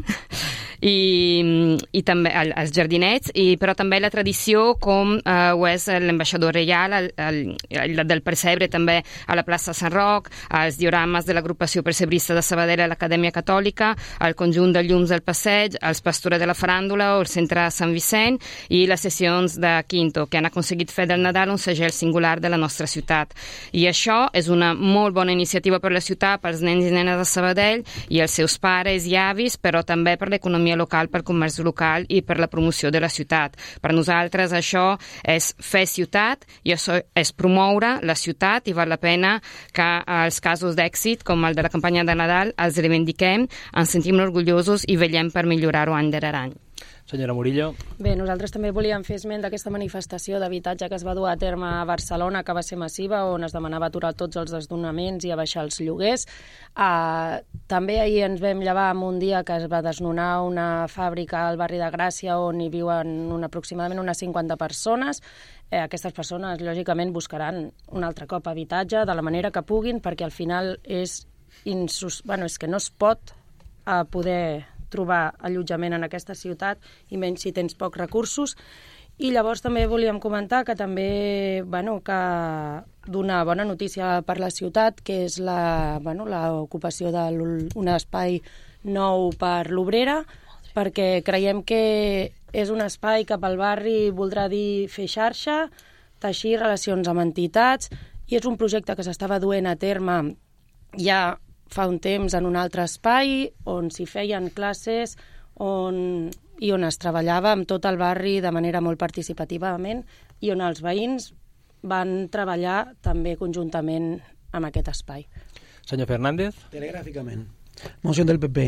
i, i també els jardinets, i, però també la tradició com eh, ho és l'ambaixador reial, el, el, el del Percebre també a la plaça Sant Roc, els diorames de l'agrupació percebrista de Sabadell a l'Acadèmia Catòlica, el conjunt de llums del passeig, els pastures de la faràndula o el centre Sant Vicent i les sessions de Quinto, que han aconseguit fer del Nadal un segell singular de la nostra ciutat. I això és una molt bona iniciativa per la ciutat, pels nens i nenes de Sabadell i els seus pares i avis, però també per l'economia local, pel comerç local i per la promoció de la ciutat. ciutat. Per nosaltres això és fer ciutat i això és promoure la ciutat, i val la pena que els casos d'èxit, com el de la campanya de Nadal, els reivindiquem, ens sentim orgullosos i vetllem per millorar-ho any darrere any. Senyora Murillo. Bé, nosaltres també volíem fer esment d'aquesta manifestació d'habitatge que es va dur a terme a Barcelona, que va ser massiva, on es demanava aturar tots els desnonaments i abaixar els lloguers. Uh, també ahir ens vam llevar en un dia que es va desnonar una fàbrica al barri de Gràcia on hi viuen una, aproximadament unes cinquanta persones. Eh, aquestes persones, lògicament, buscaran un altre cop habitatge de la manera que puguin, perquè al final és, insus... bueno, és que no es pot uh, poder trobar allotjament en aquesta ciutat, i menys si tens pocs recursos. I llavors també volíem comentar que també, bueno, que d'una bona notícia per la ciutat, que és la, bueno, l'ocupació d'un espai nou per l'Obrera, perquè creiem que és un espai que pel barri voldrà dir fer xarxa, teixir relacions amb entitats, i és un projecte que s'estava duent a terme ja fa un temps en un altre espai on s'hi feien classes on, i on es treballava amb tot el barri de manera molt participativament, i on els veïns van treballar també conjuntament amb aquest espai. Senyor Fernández. Telegràficament. Moción del P P.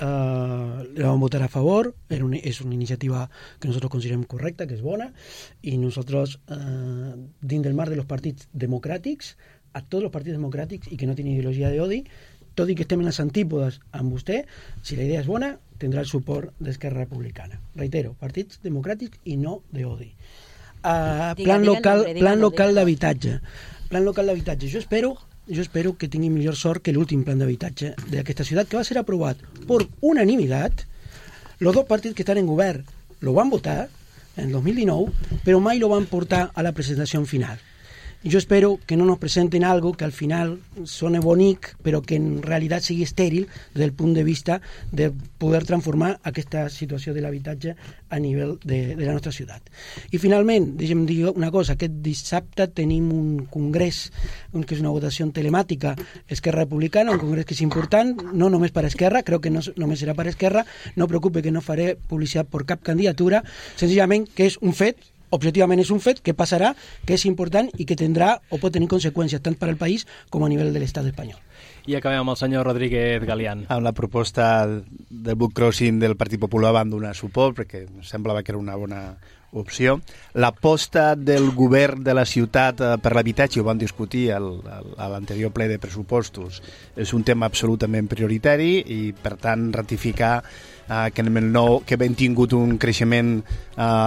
Uh, la vamos a votar a favor. Era una, es una iniciativa que nosotros consideramos correcta, que es bona, i nosaltres, uh, dins del marc de los partits democràtics, a tots els partits democràtics i que no tenen ideologia d'odi, tot i que estem en les antípodes amb vostè, si la idea és bona, tindrà el suport d'Esquerra Republicana. Reitero, partits democràtics i no d'odi. Uh, plan local, plan local d'habitatge. Plan local d'habitatge. Jo espero, jo espero que tingui millor sort que l'últim plan d'habitatge d'aquesta ciutat, que va ser aprovat per unanimitat. Los dos partits que estan en govern lo van votar en el dos mil dinou, però mai lo van portar a la presentació final. Yo espero que no nos presenten algo que al final suene bonic, però que en realitat sigui estèril des del punt de vista de poder transformar aquesta situació de l'habitatge a nivell de, de la nostra ciutat. I finalment, deixem dir una cosa, aquest dissabte tenim un congrés, que és una votació telemàtica Esquerra Republicana, un congrés que és important, no només per Esquerra, crec que no només serà per Esquerra, no preocupe que no faré publicitat per cap candidatura, senzillament que és un fet, objectivament és un fet que passarà, que és important i que tindrà o pot tenir conseqüències tant per al país com a nivell de l'estat espanyol. I acabem amb el senyor Rodríguez Galián. Amb la proposta del book crossing del Partit Popular vam donar suport perquè semblava que era una bona opció. L'aposta del govern de la ciutat per l'habitatge, ho vam discutir al, al, a l'anterior ple de pressupostos, és un tema absolutament prioritari i, per tant, ratificar Uh, que, en el nou, que hem tingut un creixement uh,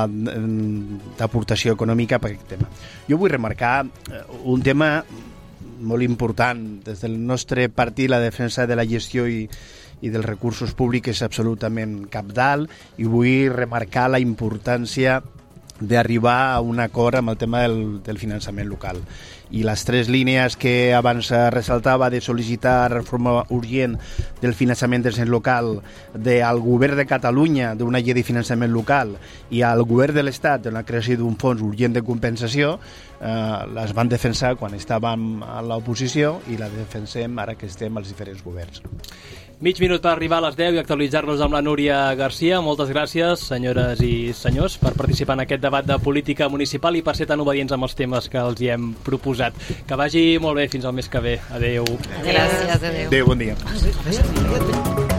d'aportació econòmica per aquest tema. Jo vull remarcar uh, un tema molt important. Des del nostre partit, la defensa de la gestió i, i dels recursos públics és absolutament cabdal, i vull remarcar la importància d'arribar a un acord amb el tema del, del finançament local. I les tres línies que abans ressaltava de sol·licitar reforma urgent del finançament del cens local, del govern de Catalunya d'una llei de finançament local i al govern de l'Estat de la creació d'un fons urgent de compensació, eh, les van defensar quan estàvem a l'oposició i la defensem ara que estem als diferents governs. Mig minut per arribar a les deu i actualitzar-nos amb la Núria Garcia. Moltes gràcies, senyores i senyors, per participar en aquest debat de política municipal i per ser tan obedients amb els temes que els hi hem proposat. Que vagi molt bé fins al mes que ve. Adéu. Gràcies, adéu. Adéu, bon dia.